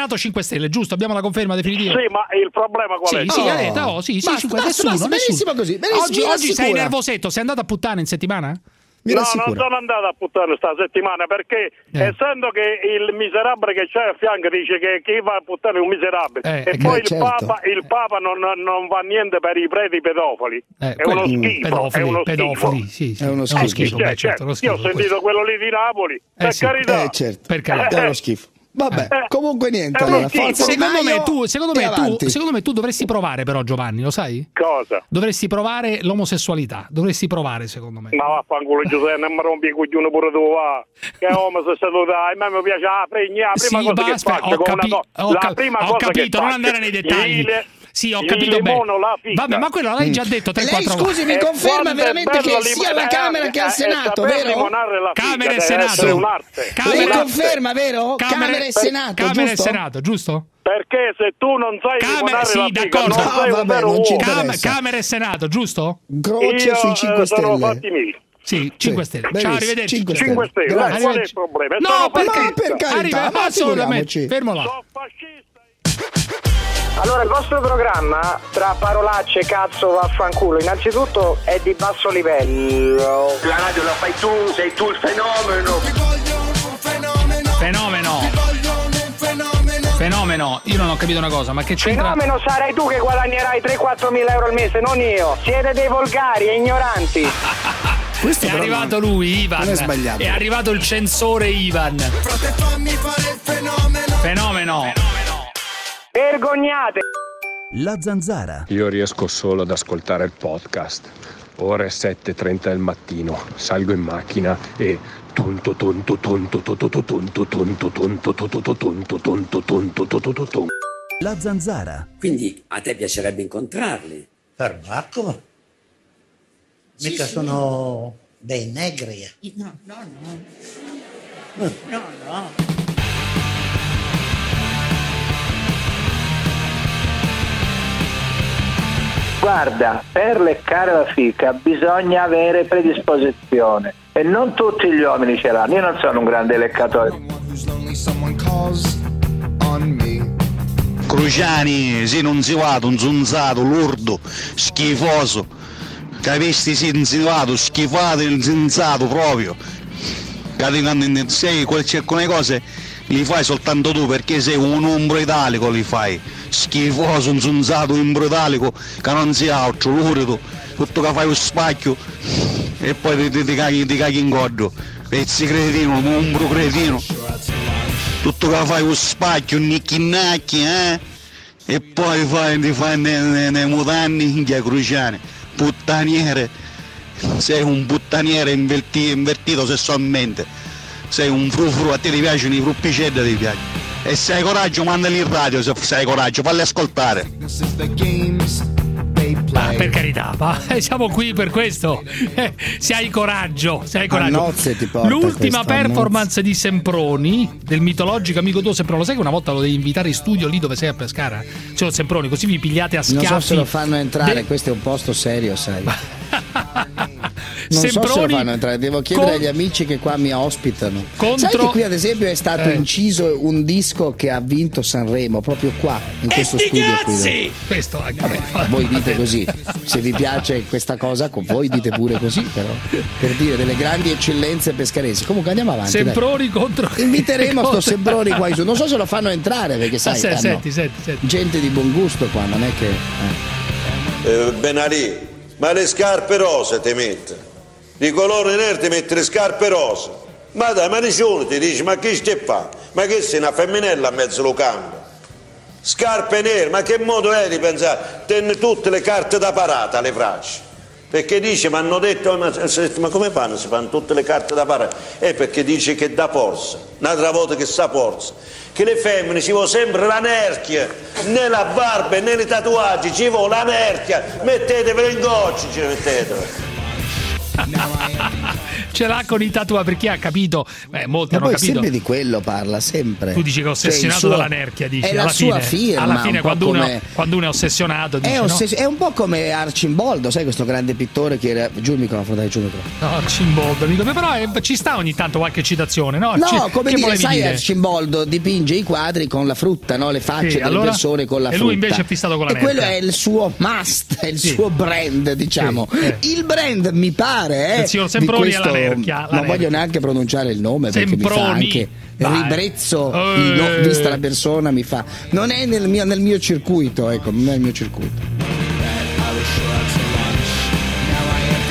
Senato cinque Stelle, giusto? Abbiamo la conferma definitiva? Sì, ma il problema qual è? Sì, sì, Arete, oh, sì, sì, Basta, cinque, basta, nessuno, basta, benissimo nessuno. così, benissimo, Oggi, mi oggi sei rassicura. nervosetto, sei andato a puttana in settimana? Mi no, rassicura. non sono andato a puttane sta settimana perché Eh. essendo che il miserabile che c'è a fianco dice che chi va a puttane è un miserabile Eh, e eh, poi eh, il, certo. Papa, il Papa non, non va niente per i preti pedofili, Eh, è uno quelli- schifo, pedofili, è uno pedofili, schifo. sì, sì. È uno schifo. Cioè, beh, certo, cioè, lo schifo, io ho sentito questo. quello lì di Napoli, per sì. carità. Eh, certo. Per carità. È uno schifo. Vabbè, Eh. comunque niente. Eh, Allora, sì, forza Di secondo Maio me tu, secondo e me tu, avanti. secondo me tu dovresti provare però, Giovanni, lo sai? Cosa? Dovresti provare l'omosessualità, dovresti provare secondo me. Ma vaffanculo Giuseppe, non mi rompi i coglioni pure tu, va. Che omosessualità, a me mi piace la pregna, la prima Sì, cosa che basta, faccio ho, con capi- una donna, ho la ca- prima ho cosa che capito, non faccio, andare nei dettagli. gli- Sì, ho gli capito bene. limono la figa. Vabbè, ma quello l'hai già detto tre Lei, quattro scusi, mi E conferma quando è veramente bello che sia alla lim- Camera che al eh, Senato, saper vero? limonare la figa Camera e deve Senato. essere un'arte. Camera- Lei Un'arte. conferma, vero? Camera e Senato, Camera e giusto? Senato, giusto? Perché se tu non sai Camera, limonare sì, la figa, d'accordo. non sei No, un vabbè, vero non ci uomo. Cam- interessa. Camera e Senato, giusto? Croce Io sui cinque eh, sono Stelle. fatti miei. Sì, cinque Stelle. Ciao, benissimo, arrivederci. cinque cinque Stelle, Grazie. qual è il Arrivederci. problema? No, Sono perché? Ma per carità, Arriva, ma assolutamente. figuriamoci. Fermo là. Sono fascista. Allora, il vostro programma, tra parolacce, cazzo, vaffanculo, innanzitutto è di basso livello. La radio la fai tu, sei tu il fenomeno. Fenomeno. Fenomeno. Io non ho capito una cosa, ma che c'entra? Fenomeno sarai tu che guadagnerai tre quattro mila euro al mese, non io. Siete dei volgari e ignoranti. Questo È però arrivato lui, Ivan. non è sbagliato. È arrivato il censore Ivan. Fenomeno. Vergognate. La Zanzara. Io riesco solo ad ascoltare il podcast. Ore sette e trenta del mattino, salgo in macchina e tonto tonto tonto tonto tonto tonto tonto tonto tonto tonto tonto tonto tonto. La Zanzara. Quindi a te piacerebbe incontrarli? Per Marco? Mica sono dei negri. No, no, no. No, no. Guarda, per leccare la fica bisogna avere predisposizione e non tutti gli uomini ce l'hanno. Io non sono un grande leccatore. Cruciani, sì, non si vado, un zunzato, lurdo, schifoso. Capisti, sì, insinuato, schifato, insensato proprio. Capi- Sei, alcune cose li fai soltanto tu perché sei un ombro italico, li fai. Schifoso, inzunzato, ombro italico, che non sia altro, lurido, tutto che fai lo spacchio e poi ti, ti, ti, caghi, ti caghi in godo. Pezzi cretino, un ombro cretino. Tutto che fai lo spacchio, nicchi-nacchi, eh? E poi fai, ti fai nei, nei mutanni, minchia Cruciani, puttaniere. Sei un puttaniere invertito, invertito sessualmente. Sei un frufru, a te ti piacciono i fruppicelli, ti piace. E se hai coraggio mandali in radio, se hai coraggio, falli ascoltare. Ma per carità, ma siamo qui per questo. Eh, se hai coraggio, se hai A coraggio. nozze ti porta L'ultima questo, a performance di Semproni, del mitologico amico tuo Semproni, lo sai che una volta lo devi invitare in studio lì dove sei a Pescara? Cioè Semproni, così vi pigliate a schiaffi. Non so se lo fanno entrare, De- questo è un posto serio, sai. Non so se lo Semproni fanno entrare, devo chiedere con- agli amici che qua mi ospitano. Contro- Sai che qui ad esempio è stato Eh. inciso un disco che ha vinto Sanremo, proprio qua, in questo sti studio qui. cazzi! Questo anche Vabbè, voi dite così, se vi piace questa cosa, con voi dite pure così, però, per dire delle grandi eccellenze pescaresi. Comunque andiamo avanti. dai. Semproni contro. Inviteremo sto contro- Semproni qua in su. Non so se lo fanno entrare perché Ah, sai, se- hanno senti, senti, senti. gente di buon gusto qua, non è che. eh. Eh, Benalì, ma le scarpe rose ti mette? Di colore nero ti metti le scarpe rose? Ma dai, ma nessuno ti dice, ma che stai fa? Ma che sei una femminella a mezzo lo cambia? Scarpe nere, ma che modo è di pensare? Tenne tutte le carte da parata alle braccia. Perché dice, mi hanno detto, ma, ma come fanno? Si fanno tutte le carte da parata? È perché dice che dà forza, un'altra volta che sa forza. Che le femmine ci vuole sempre la nerchia, né la barba né i tatuaggi, ci vuole la nerchia, mettetevela in gocci, ci mettetevela. Ce l'ha con i tatuaggi perché ha capito. Beh, molti Ma hanno poi capito. sempre di quello parla, sempre. Tu dici che è ossessionato Cioè, il suo- dalla nerchia, dici. È la alla sua fine, firma. alla fine un po' quando, uno, come- quando uno è ossessionato dice È, no? ossess- è un po' come Arcimboldo, sai questo grande pittore che era. Giù il microfono, dai, giù il microfono. No, Arcimboldo, dico, però eh, ci sta ogni tanto qualche citazione, no? No, Ci- come che dire, volevi sai, dire? Arcimboldo dipinge i quadri con la frutta, no? Le facce Sì, delle allora? persone con la E frutta. lui invece è fissato con la E quello nerchia. è il suo must, è il Sì. suo brand, diciamo. Sì, eh. Il brand mi pare, eh. Il signor di Semproni questo- alla nerchia, la non nerchia. voglio neanche pronunciare il nome perché mi fa Semproni. anche Vai. ribrezzo, Eh. di no- vista la persona mi fa. Non è nel mio, nel mio circuito, ecco, non è nel mio circuito.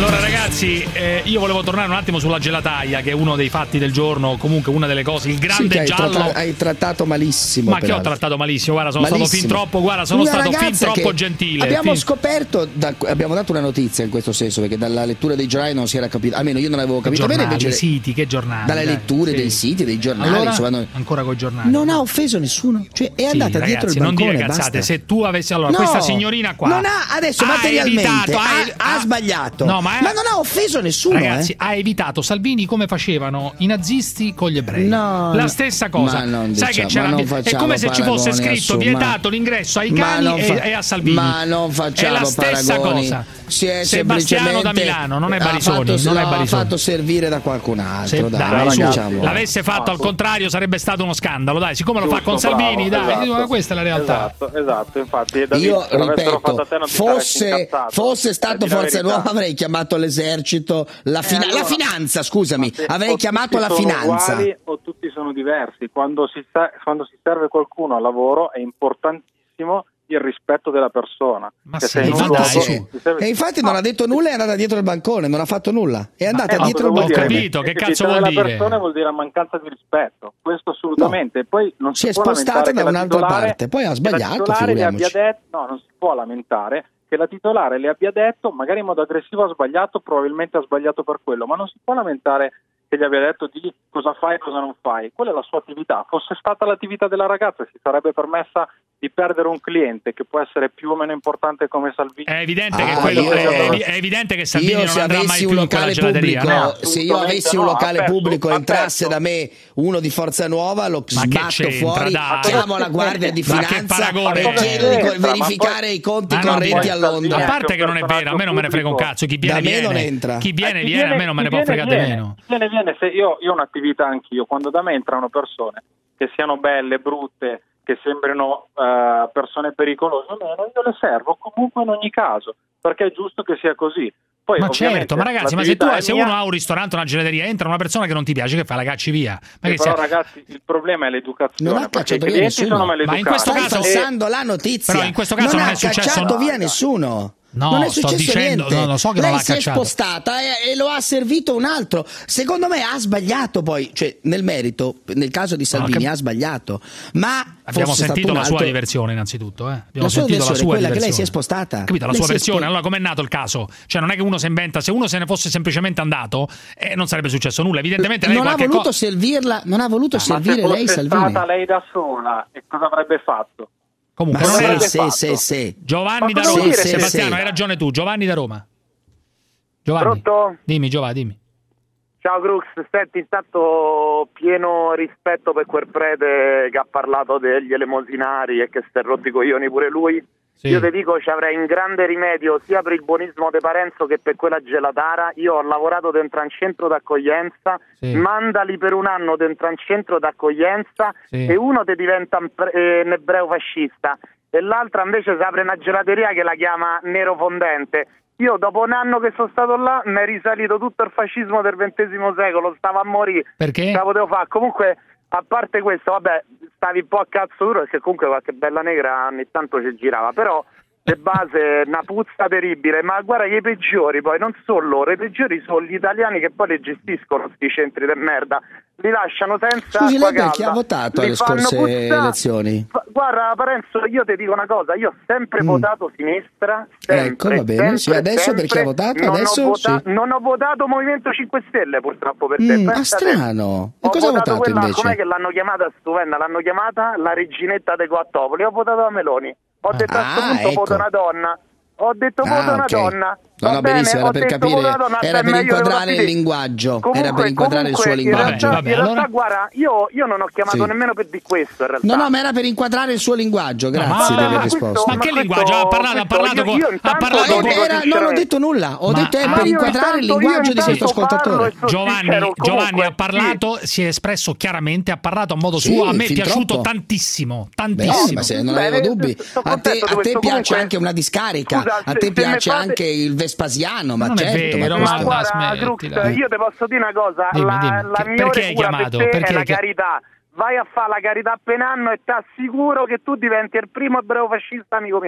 Allora ragazzi, eh, io volevo tornare un attimo sulla gelataia, che è uno dei fatti del giorno, comunque una delle cose, il grande sì, che hai giallo. Trattato, hai trattato malissimo. Ma che ho peraltro. trattato malissimo? Guarda, sono malissimo. stato fin troppo, guarda, sono una stato fin troppo che gentile. Abbiamo fin... scoperto, da, abbiamo dato una notizia in questo senso, perché dalla lettura dei giornali non si era capito, almeno io non avevo capito giornali, bene. Invece, siti, che giornali? Dalle dai, letture sì. dei siti, dei giornali, allora, insomma, non, ancora coi giornali. Non ha offeso nessuno, cioè è sì, andata ragazzi, dietro il non bancone. dire cazzate, basta. se tu avessi allora no, questa signorina qua non ha adesso ha materialmente evitato, ha, ha, ha sbagliato, no, ma, è, ma non ha offeso nessuno. Ragazzi, eh. ha evitato Salvini come facevano i nazisti con gli ebrei. No, la stessa cosa. Sai diciamo, che c'era è come se ci fosse scritto vietato l'ingresso ai cani e, fa, e a Salvini. Ma non facciamo è la stessa paragoni. cosa. Si è Sebastiano da Milano, non è Barisoni, fatto, non è l'ha Barisoni. fatto servire da qualcun altro. Se, dai, dai, su, diciamo. L'avesse fatto al contrario sarebbe stato uno scandalo, dai, siccome lo fa con Salvini, bravo, dai, esatto, questa è la realtà. Esatto, esatto, infatti da io lì, ripeto, fosse, fosse stato Forza Nuova avrei chiamato l'esercito, la, fina- eh, allora, la finanza, scusami, avrei chiamato la sono finanza. Uguali, o tutti sono diversi, quando si, sta- quando si serve qualcuno al lavoro è importantissimo il rispetto della persona. Ma che sì, sei in un luogo, luogo, e infatti non ha detto nulla, è andata dietro il bancone, non ha fatto nulla, è andata eh, dietro il vuol bancone. dire? Capito, che Il cazzo vuol della dire? persona vuol dire mancanza di rispetto, questo assolutamente. No. Poi non si, si è può spostata da che un'altra titolare, parte, poi ha sbagliato, la titolare le abbia figuriamoci. detto, no, non si può lamentare che la titolare le abbia detto, magari in modo aggressivo ha sbagliato, probabilmente ha sbagliato per quello, ma non si può lamentare che gli abbia detto di cosa fai e cosa non fai. Quella è la sua attività. Fosse stata l'attività della ragazza, si sarebbe permessa di perdere un cliente che può essere più o meno importante come Salvini. È evidente, ah, che, quello, io, è, è evidente che Salvini io non andrà mai più in quella gelateria. Pubblico, No. Se io avessi un locale aperto, pubblico e aperto. entrasse da me uno di Forza Nuova, lo Ma sbatto fuori, dai. chiamo la Guardia di Ma che Finanza paragone e è? chiedo di Entra, verificare poi, i conti ma no, correnti a a Londra. parte che non è vero, a me non me ne frega un cazzo. Chi viene, da me viene. non entra. Chi viene, Eh, chi viene, a me non me ne può viene, fregare di viene. meno. Chi viene, viene. Se io, io ho un'attività anch'io, quando da me entrano persone che siano belle, brutte, che sembrino uh, persone pericolose o meno, io le servo comunque in ogni caso, perché è giusto che sia così. Poi, ma certo, ma ragazzi, ma se, tu, se mia... uno ha un ristorante, una gelateria, entra una persona che non ti piace, che fa la cacci via. Ma eh, che però sia... ragazzi, il problema è l'educazione, Non ha perché i cacciato via clienti nessuno. sono maleducati. Ma in questo Stai caso falsando la notizia. Però in questo caso non, non è ha successo cacciato no. via nessuno. No, non è sto successo dicendo, niente. no, lo so che Lei non l'ha si cacciato. è spostata e, e lo ha servito un altro. Secondo me ha sbagliato poi, cioè nel merito, nel caso di Salvini no, che... ha sbagliato, ma abbiamo sentito la altro... sua diversione innanzitutto, eh. Abbiamo la sua sentito versione, la sua quella diversione. che lei si è spostata. Capito, la lei sua versione. Spo... Allora com'è nato il caso? Cioè non è che uno si inventa, se uno se ne fosse semplicemente andato eh, non sarebbe successo nulla. Evidentemente lei non ha voluto co... servirla, non ha voluto ah, servire ma se lei fosse Salvini. stata lei da sola, e cosa avrebbe fatto? Comunque, ma non sì, era... sì, sì, sì. Giovanni da cosa Roma, vuol dire, Sebastiano, sì. hai ragione tu, Giovanni da Roma. Giovanni, Pronto? dimmi Giovanni, dimmi. Ciao Crux, senti, intanto pieno rispetto per quel prete che ha parlato degli elemosinari e che si è rotti i coglioni pure lui. Sì. Io ti dico, ci avrei un grande rimedio sia per il buonismo di Parenzo che per quella gelatara. Io ho lavorato dentro un centro d'accoglienza, sì. Mandali per un anno dentro un centro d'accoglienza, sì. E uno ti diventa un, eh, un ebreo fascista e l'altra invece si apre una gelateria che la chiama Nero Fondente. Io dopo un anno che sono stato là mi è risalito tutto il fascismo del ventesimo secolo, stavo a morire. Perché? Ce la potevo fare. Comunque, a parte questo, vabbè, stavi un po' a cazzo duro perché comunque qualche bella negra ogni tanto ci girava, però le base una puzza terribile, ma guarda che i peggiori poi non sono loro, i peggiori sono gli italiani che poi le gestiscono sti centri di merda, li lasciano senza Scusi, acqua lei per calda, chi ha votato li alle fanno scorse puzzare. elezioni? Guarda Parenzo, io ti dico una cosa, io ho sempre mm. votato sinistra, sempre, ecco, va bene, sempre, sì, adesso sempre, per chi ha votato? Non, adesso, ho vota- sì. non ho votato Movimento cinque Stelle purtroppo per te. Mm, ah, strano. E ho cosa ha votato votato quella, invece? com'è che l'hanno chiamata stupenda? L'hanno chiamata la reginetta de Coattopoli. Ho votato a Meloni. Ho detto ah, a questo punto ecco. voto una donna. Ho detto voto ah, una okay. donna. No, no, bene, benissimo, era per capire, donna, era per inquadrare il linguaggio, comunque, era per inquadrare comunque, il suo linguaggio. In realtà, vabbè, in realtà allora... guarda, io, io non ho chiamato sì. nemmeno per di questo in realtà. No, no, ma era per inquadrare il suo linguaggio, grazie no, di aver ma risposto. questo, Ma, che questo, linguaggio? Ha parlato, ha parlato con... Ha parlato con... Era, non ho detto nulla, ho ma, detto è ah, per inquadrare il linguaggio di questo ascoltatore. Giovanni, Giovanni ha parlato, sì. si è espresso chiaramente, ha parlato a modo sì, suo, a me è piaciuto troppo. tantissimo, tantissimo. Beh, ma se non avevo dubbi, a te, a te piace anche una discarica, a te piace anche il Vespasiano, ma certo, vero, ma, ma guarda, Crux, io ti posso dire una cosa, dimmi, la, dimmi. la migliore perché cura chiamato? per te perché è la chi... carità. Vai a fare la carità per un anno e ti assicuro che tu diventi il primo ebreo fascista amico mio.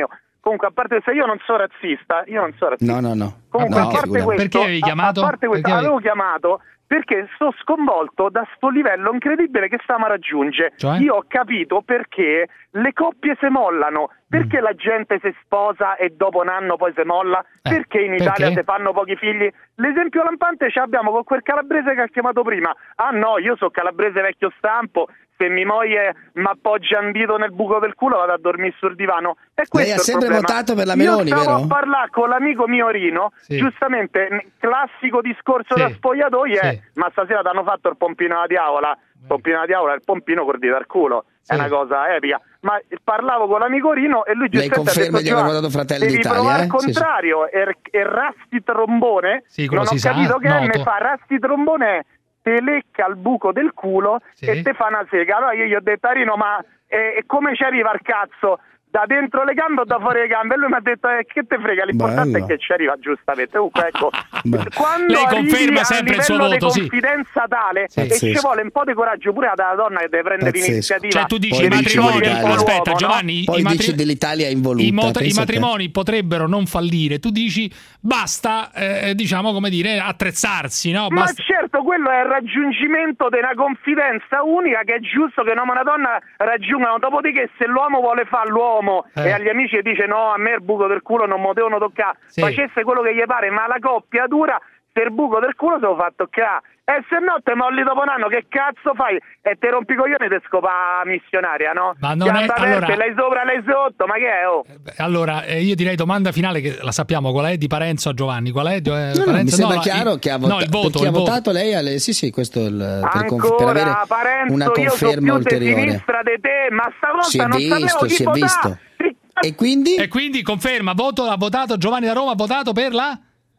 Comunque, a parte questo, io non sono razzista, io non sono razzista. No, no, no. Comunque, no, a parte questo, perché avevi chiamato? A, a parte questo, Perché avevo avevi... chiamato perché sto sconvolto da sto livello incredibile che stiamo a raggiungere. Cioè? Io ho capito perché le coppie si mollano, perché mm. la gente si sposa e dopo un anno poi si molla, eh, perché in Italia perché? si fanno pochi figli. L'esempio lampante ce l'abbiamo con quel calabrese che ha chiamato prima. Ah no, io sono calabrese vecchio stampo, se mia moglie mi appoggia un dito nel buco del culo vado a dormire sul divano. E questo Lei ha è il sempre problema. votato per la Meloni, io stavo vero? a parlare con l'amico mio Rino, sì. giustamente classico discorso sì. da spogliatoio è sì. ma stasera ti hanno fatto il pompino alla diavola. Il pompino alla diavola è il pompino col dito al culo, sì. È una cosa epica. Ma parlavo con l'amico Rino e lui Lei giustamente conferma ha detto, di aver votato Fratelli devi d'Italia, provare eh? al contrario, sì, sì. e, e Rasti Trombone sì, non ho si capito sa, che noto. ne fa Rasti Trombone, te lecca il buco del culo sì. e te fa una sega. Allora io gli ho detto a Rino, ma eh, come ci arriva il cazzo? Da dentro le gambe o da fuori le gambe? E lui mi ha detto, eh, che te frega, l'importante Bello. è che ci arriva giustamente. Comunque ecco, quando lei conferma arrivi sempre a il suo livello voto, di sì. confidenza tale Sì. e ci Pazzesco. vuole un po' di coraggio pure alla donna che deve prendere Pazzesco. l'iniziativa. Cioè tu dici Poi i dici matrimoni, dell'Italia. aspetta no? Giovanni, Poi i, matri- dice dell'Italia involuta. i, mot- i pensa a te. matrimoni potrebbero non fallire, tu dici basta, eh, diciamo come dire, attrezzarsi, no? Ma Basta... certo, quello è il raggiungimento di una confidenza unica che è giusto che un uomo e una donna raggiungano. Dopodiché se l'uomo vuole fare l'uomo Eh. e agli amici dice no, a me il buco del culo non me lo devono toccare, Sì. facesse quello che gli pare, ma la coppia dura, se il buco del culo se lo fa toccare. E se no te molli dopo un anno, che cazzo fai? E te rompi i coglioni e te scopa missionaria, no? Ma non è- Gamba aperte, allora- lei sopra, lei sotto, ma che è? Oh? Allora, eh, io direi domanda finale che la sappiamo qual è, di Parenzo a Giovanni. Qual è? Eh, No, no, mi Parenzo? sembra no, chiaro il- che ha no, votato. il voto, per chi il ha voto. votato lei, alle... sì, sì, questo è il, per, conf- per avere Ancora, Parenzo, una io sono conferma più di ulteriore. sinistra di te, ma stavolta Si è non visto, sapevo chi si è votare. visto. E quindi? E quindi conferma, voto, ha votato Giovanni da Roma, ha votato per la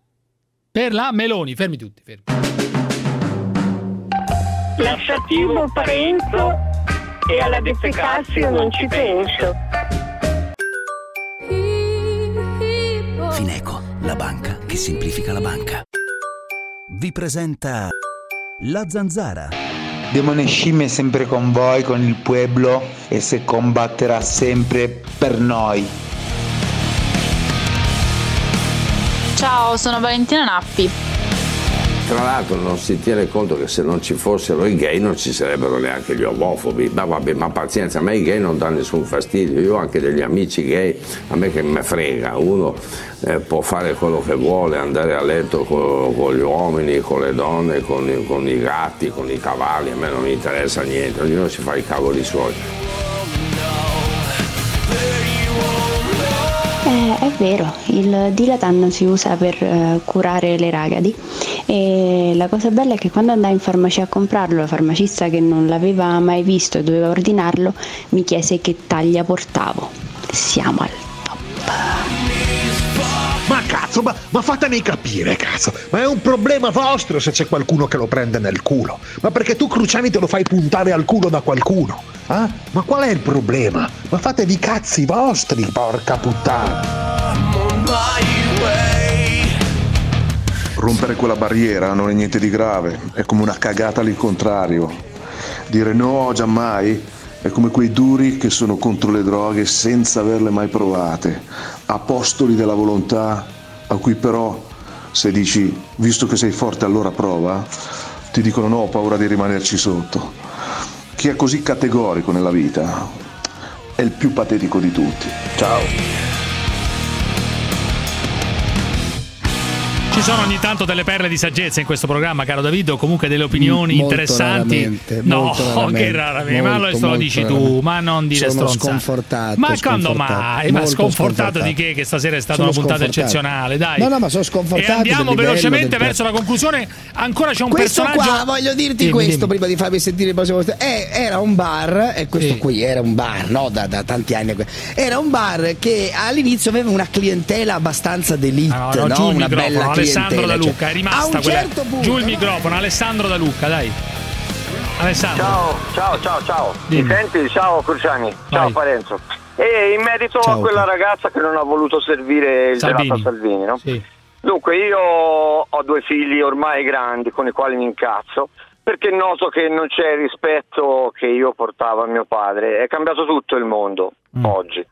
per la Meloni. Fermi tutti, fermi. Lasciativo Parenzo e alla defecazio non ci penso. Fineco, la banca che semplifica la banca. Vi presenta La Zanzara. Demone Scimmia è sempre con voi, con il pueblo, e se combatterà sempre per noi. Ciao, sono Valentina Nappi. Tra l'altro non si tiene conto che se non ci fossero i gay non ci sarebbero neanche gli omofobi. Ma vabbè, ma pazienza, a me i gay non dà nessun fastidio, io ho anche degli amici gay, a me che me frega, uno eh, può fare quello che vuole, andare a letto con, con gli uomini, con le donne, con, i- con i gatti, con i cavalli, a me non mi interessa niente, ognuno si fa i cavoli suoi. Eh, è vero, il Dilatan si usa per eh, curare le ragadi e la cosa bella è che quando andai in farmacia a comprarlo, la farmacista che non l'aveva mai visto e doveva ordinarlo mi chiese che taglia portavo. Siamo al Ma cazzo, ma, ma fatemi capire, cazzo. Ma è un problema vostro se c'è qualcuno che lo prende nel culo. Ma perché tu Cruciani te lo fai puntare al culo da qualcuno? Eh? Ma qual è il problema? Ma fatevi i cazzi vostri, porca puttana. Rompere quella barriera non è niente di grave, è come una cagata al contrario. Dire no, giammai, è come quei duri che sono contro le droghe senza averle mai provate, apostoli della volontà, a cui però, se dici, visto che sei forte allora prova, ti dicono no, ho paura di rimanerci sotto. Chi è così categorico nella vita è il più patetico di tutti. Ciao. Ci sono ogni tanto delle perle di saggezza in questo programma, caro Davido, o comunque delle opinioni Molto interessanti. raramente, no, molto raramente, che raramente, ma molto, questo lo molto dici raramente. tu, ma non dire Sono stronzate. sconfortato, Ma quando sconfortato, mai? Ma molto sconfortato di che? Che stasera è stata Sono una puntata sconfortato. eccezionale, dai. No, no, ma sono sconfortato E andiamo del livello velocemente del- verso la conclusione. Ancora c'è un Questo personaggio. qua, voglio dirti Dimmi, questo dimmi. prima di farvi sentire il prossimo eh, era un bar, e questo Sì. qui era un bar, no, da, da tanti anni. Era un bar che all'inizio aveva una clientela abbastanza d'elite, Ah, no, no, no? giù il Una microfono, bella Alessandro clientela, Da cioè. Luca, è A rimasta un quella. certo punto, Giù il no? microfono, Alessandro Da Luca, dai. Alessandro. Ciao, ciao, ciao, ciao. Dimmi. Mi senti? Ciao Cruciani, ciao Vai. Parenzo. E in merito Ciao, a quella Paolo. ragazza che non ha voluto servire il Salvini. gelato a Salvini, no? Sì. Dunque io ho due figli ormai grandi con i quali mi incazzo perché noto che non c'è il rispetto che io portavo a mio padre. È cambiato tutto il mondo Mm. oggi.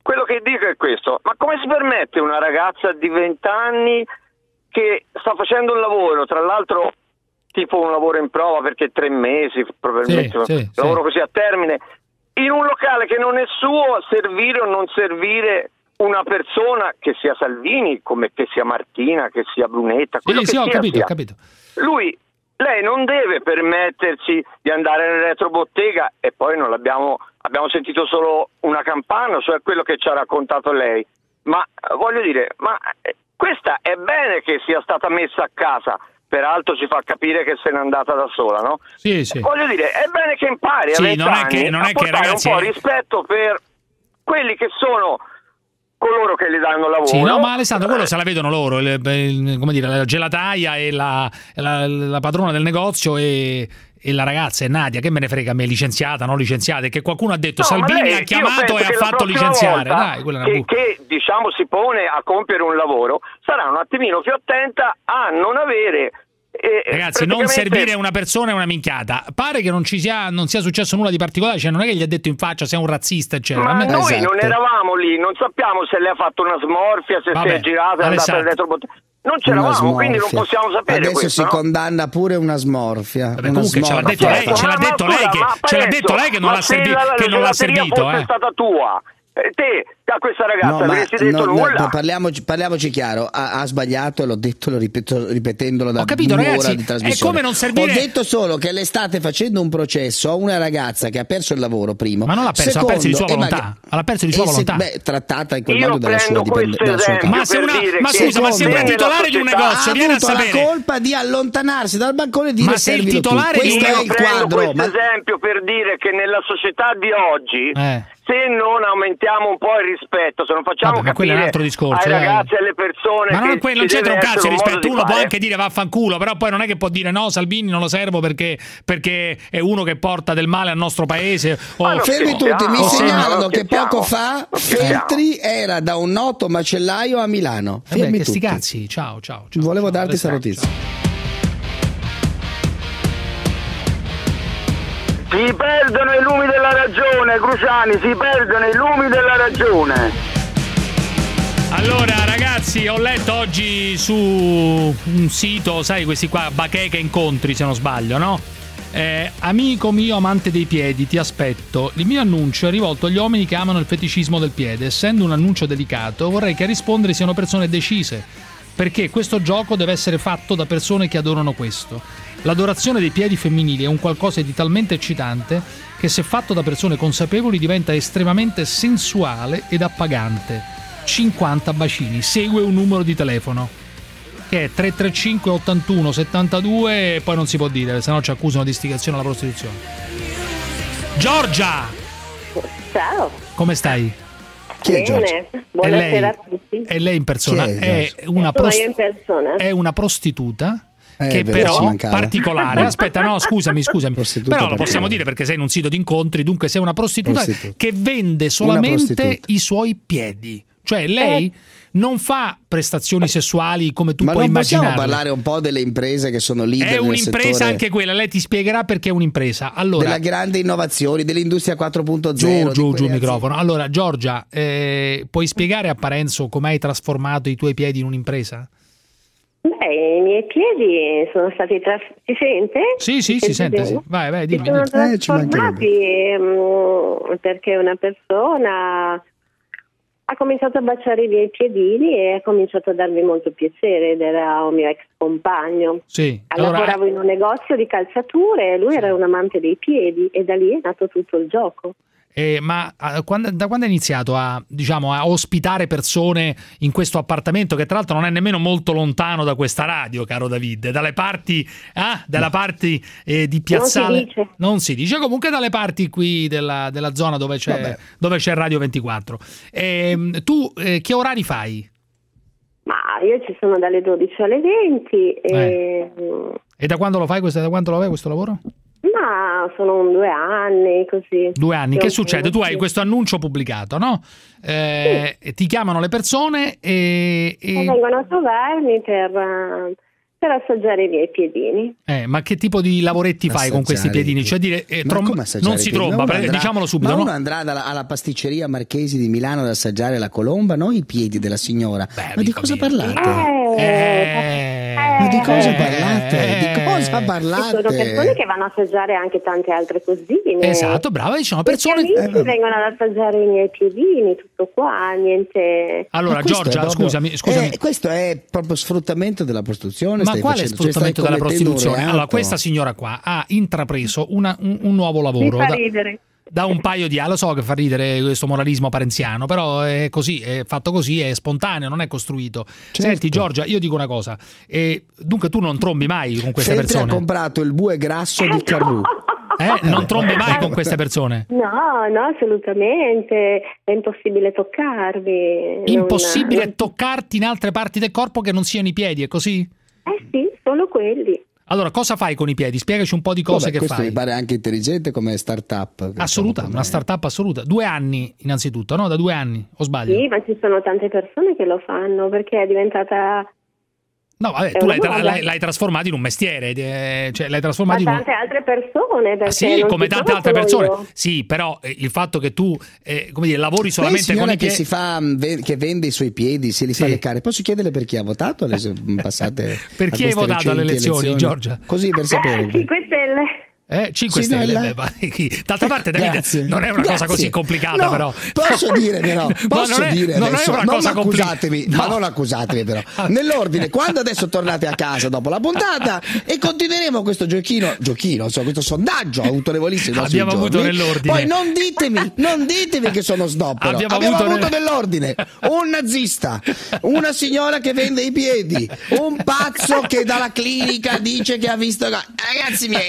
quello che dico è questo: ma come si permette una ragazza di venti anni che sta facendo un lavoro, tra l'altro tipo un lavoro in prova perché tre mesi probabilmente, sì, sì, lavoro sì. così a termine, in un locale che non è suo, servire o non servire una persona, che sia Salvini, come che sia Martina, che sia Brunetta, quello Sì, che sì, ho sia, capito, sia. ho capito. Lui, lei non deve permettersi di andare nel retrobottega, e poi non l'abbiamo abbiamo sentito solo una campana, cioè quello che ci ha raccontato lei. Ma voglio dire, ma questa è bene che sia stata messa a casa, peraltro ci fa capire che se n'è andata da sola, no? Sì, sì. Voglio dire, è bene che impari Sì, a non è che- vent'anni non a è che, portare ragazzi, un po' è- rispetto per quelli che sono coloro che gli danno lavoro. Sì, no, ma Alessandro, quello se la vedono loro, il- il- come dire, la gelataia e la, la, la padrona del negozio e, e la ragazza è Nadia, che me ne frega a me, licenziata, non licenziata, e che qualcuno ha detto No, ma Salvini lei, ha io chiamato penso e ha che la fatto prossima licenziare, volta dai, quella è una che, bu- che diciamo si pone a compiere un lavoro, sarà un attimino più attenta a non avere eh, Ragazzi, non praticamente- servire una persona è una minchiata. Pare che non ci sia, non sia successo nulla di particolare, cioè non è che gli ha detto in faccia sei un razzista, eccetera. Ma A me- noi non eravamo lì, non sappiamo se lei ha fatto una smorfia, se Vabbè, si è girata, è andata Alessandro. dietro bottega. Non Una c'eravamo, quindi non smorfia. possiamo sapere Adesso questo, si no? condanna pure una smorfia. Vabbè, una comunque ce l'ha detto smorfia. lei, ce l'ha Ma- ma detto scusa, lei che, ma ce l'ha Parenzo, detto lei che non ma l'ha se servi- la- la che non l'ha gelateria servito, fosse eh. stata tua, eh, te a questa ragazza No, ma avresti detto no, no, nulla? parliamoci, parliamoci chiaro, ha, ha sbagliato e l'ho detto, lo ripeto, ripetendolo da Ho capito, un'ora ragazzi, di è trasmissione. come non servire- Ho detto solo che le state facendo un processo a una ragazza che ha perso il lavoro, primo. Ma non l'ha perso, Secondo, ha perso di sua e volontà. maga- Ha perso di sua e se- volontà. beh, trattata in quel Io modo dalla sua, prendo dipende, questo dalla sua esempio casa. Ma se per una- dire ma che scusa, ma se nella un titolare di un società- negozio ha viene a avuto la sapere colpa di allontanarsi dal balcone e dire Ma se il servilo tu. titolare di un Questo è Io il prendo quadro. questo Ma esempio per dire che nella società di oggi, Eh. se non aumentiamo un po' il rispetto, se non facciamo Vabbè, ma quello è un capire altro discorso, ai dai. ragazzi e alle persone Ma non, che que- non ci c'entra un deve cazzo di essere un modo rispetto, di uno può fare. anche dire vaffanculo, però poi non è che può dire no, Salvini non lo servo perché, perché è uno che porta del male al nostro paese. O, Ma non fermi scherziamo, tutti, mi no, segnalano non che scherziamo, poco fa non scherziamo. Feltri era da un noto macellaio a Milano. Vabbè, Fermi che sti tutti. cazzi, ciao, ciao. ciao Volevo ciao, darti questa Alessandro, notizia. Si perdono i lumi della ragione, Cruciani, si perdono i lumi della ragione. Allora, ragazzi, ho letto oggi su un sito, sai, questi qua, Bacheca Incontri, se non sbaglio, no? Eh, amico mio amante dei piedi, ti aspetto. Il mio annuncio è rivolto agli uomini che amano il feticismo del piede. Essendo un annuncio delicato, vorrei che a rispondere siano persone decise, perché questo gioco deve essere fatto da persone che adorano questo. L'adorazione dei piedi femminili è un qualcosa di talmente eccitante che, se fatto da persone consapevoli, diventa estremamente sensuale ed appagante. cinquanta bacini. Segue un numero di telefono che è tre tre cinque ottantuno settantadue e poi non si può dire, se no ci accusano di istigazione alla prostituzione. Giorgia, Ciao. come stai? Chi è Giorgia? Bene. Buonasera È lei? a tutti. È lei in persona? Chi è, È una, Sono prost- io in persona. è una prostituta Eh, che vero, ci però mancava. particolare. Aspetta, no, scusami, scusami. Prostituta Però lo possiamo particolare. dire perché sei in un sito di incontri, dunque sei una prostituta, Prostituta. che vende solamente prostituta. i suoi piedi. Cioè lei non fa prestazioni sessuali come tu Ma puoi non possiamo immaginare. parlare un po' delle imprese che sono leader È nel un'impresa settore anche quella, lei ti spiegherà perché è un'impresa. Allora, della grande innovazioni, dell'industria quattro punto giù, zero. giù, di giù il quelle microfono. Allora, Giorgia, eh, puoi spiegare a Parenzo come hai trasformato i tuoi piedi in un'impresa? Beh, i miei piedi sono stati tras- si sente? Sì, sì, si sente, sì. Vai, vai, dimmi. Si sono dimmi. Eh, ci mancherebbe. trasformati mm, perché una persona ha cominciato a baciare i miei piedini e ha cominciato a darmi molto piacere, ed era un mio ex compagno. Sì, allora, Lavoravo in un negozio di calzature e lui era un amante dei piedi, e da lì è nato tutto il gioco. eh, ma eh, quando, da quando hai iniziato a, diciamo, a ospitare persone in questo appartamento, che tra l'altro non è nemmeno molto lontano da questa radio, caro David, dalle parti, ah, dalla parti eh, di Piazzale, Non si dice. non si dice, comunque dalle parti qui della, della zona dove c'è, dove c'è Radio ventiquattro. Ehm, tu eh, che orari fai? Ma io ci sono dalle dodici alle venti e... E da quando lo fai questo, da quando lo fai questo lavoro? Ma sono un due anni così. Due anni. Che succede? Tu hai Sì. questo annuncio pubblicato, no? Eh, Ti chiamano le persone e, E e vengono a trovarmi per, eh, per assaggiare i miei piedini. Eh, ma che tipo di lavoretti fai con questi piedini? Cioè dire, eh, trom- non si tromba, andrà, diciamolo subito. Ma uno no? andrà alla, alla pasticceria Marchesi di Milano ad assaggiare la colomba, non i piedi della signora. Beh, ma di cosa mio. parlate? Eh, eh, ma di cosa eh, parlate? Eh, di cosa parlate? Ci sono persone che vanno a assaggiare anche tante altre cosine. Esatto, brava, diciamo persone. I miei amici eh, vengono ad assaggiare i miei piedini, tutto qua, niente. Allora, Giorgia, proprio, scusami, scusami. Eh, questo è proprio sfruttamento della prostituzione. Ma stai quale facendo? sfruttamento cioè, della prostituzione? Allora, questa signora qua ha intrapreso una, un, un nuovo lavoro. Mi fa ridere. Da un paio di anni, lo so che fa ridere questo moralismo parenziano, però è così, è fatto così, è spontaneo, non è costruito. Certo. Senti Giorgia, io dico una cosa, eh, dunque tu non trombi mai con queste Feltri persone? ha comprato il bue grasso di Carrù. Eh, non trombi mai con queste persone? No, no, assolutamente, è impossibile toccarmi. Impossibile non... toccarti in altre parti del corpo che non siano i piedi, è così? Eh sì, solo quelli. Allora, cosa fai con i piedi? Spiegaci un po' di cose Vabbè, che questo fai. mi pare anche intelligente come start-up. Assoluta, una start-up assoluta. Due anni innanzitutto, no? Da due anni, o sbaglio? Sì, ma ci sono tante persone che lo fanno perché è diventata... No, vabbè, tu l'hai, tra- l'hai, l'hai trasformato in un mestiere, eh, cioè l'hai trasformato ma in un... tante altre persone, perché ah, sì, non come tante altre persone. Io. Sì, però eh, il fatto che tu eh, come dire, lavori solamente con i piedi, che si fa che vende i suoi piedi, se li sì. fa leccare. Posso chiederle per chi ha votato alle passate Per chi hai votato alle elezioni, elezioni, Giorgia? Così per sapere. cinque Stelle. Eh, cinque sì, Stelle. D'altra parte Davide, non è una Grazie. cosa così complicata, no, però. Posso dire però, posso non è, dire non adesso, è una non cosa accusatevi, compli- ma no. non accusatevi però. Nell'ordine, quando adesso tornate a casa dopo la puntata e continueremo questo giochino, giochino, insomma, questo sondaggio autorevolissimo. Abbiamo avuto giorni. nell'ordine. Poi non ditemi, non ditemi che sono snobbero. Abbiamo, Abbiamo avuto, avuto nel... nell'ordine un nazista, una signora che vende i piedi, un pazzo che dalla clinica dice che ha visto ragazzi miei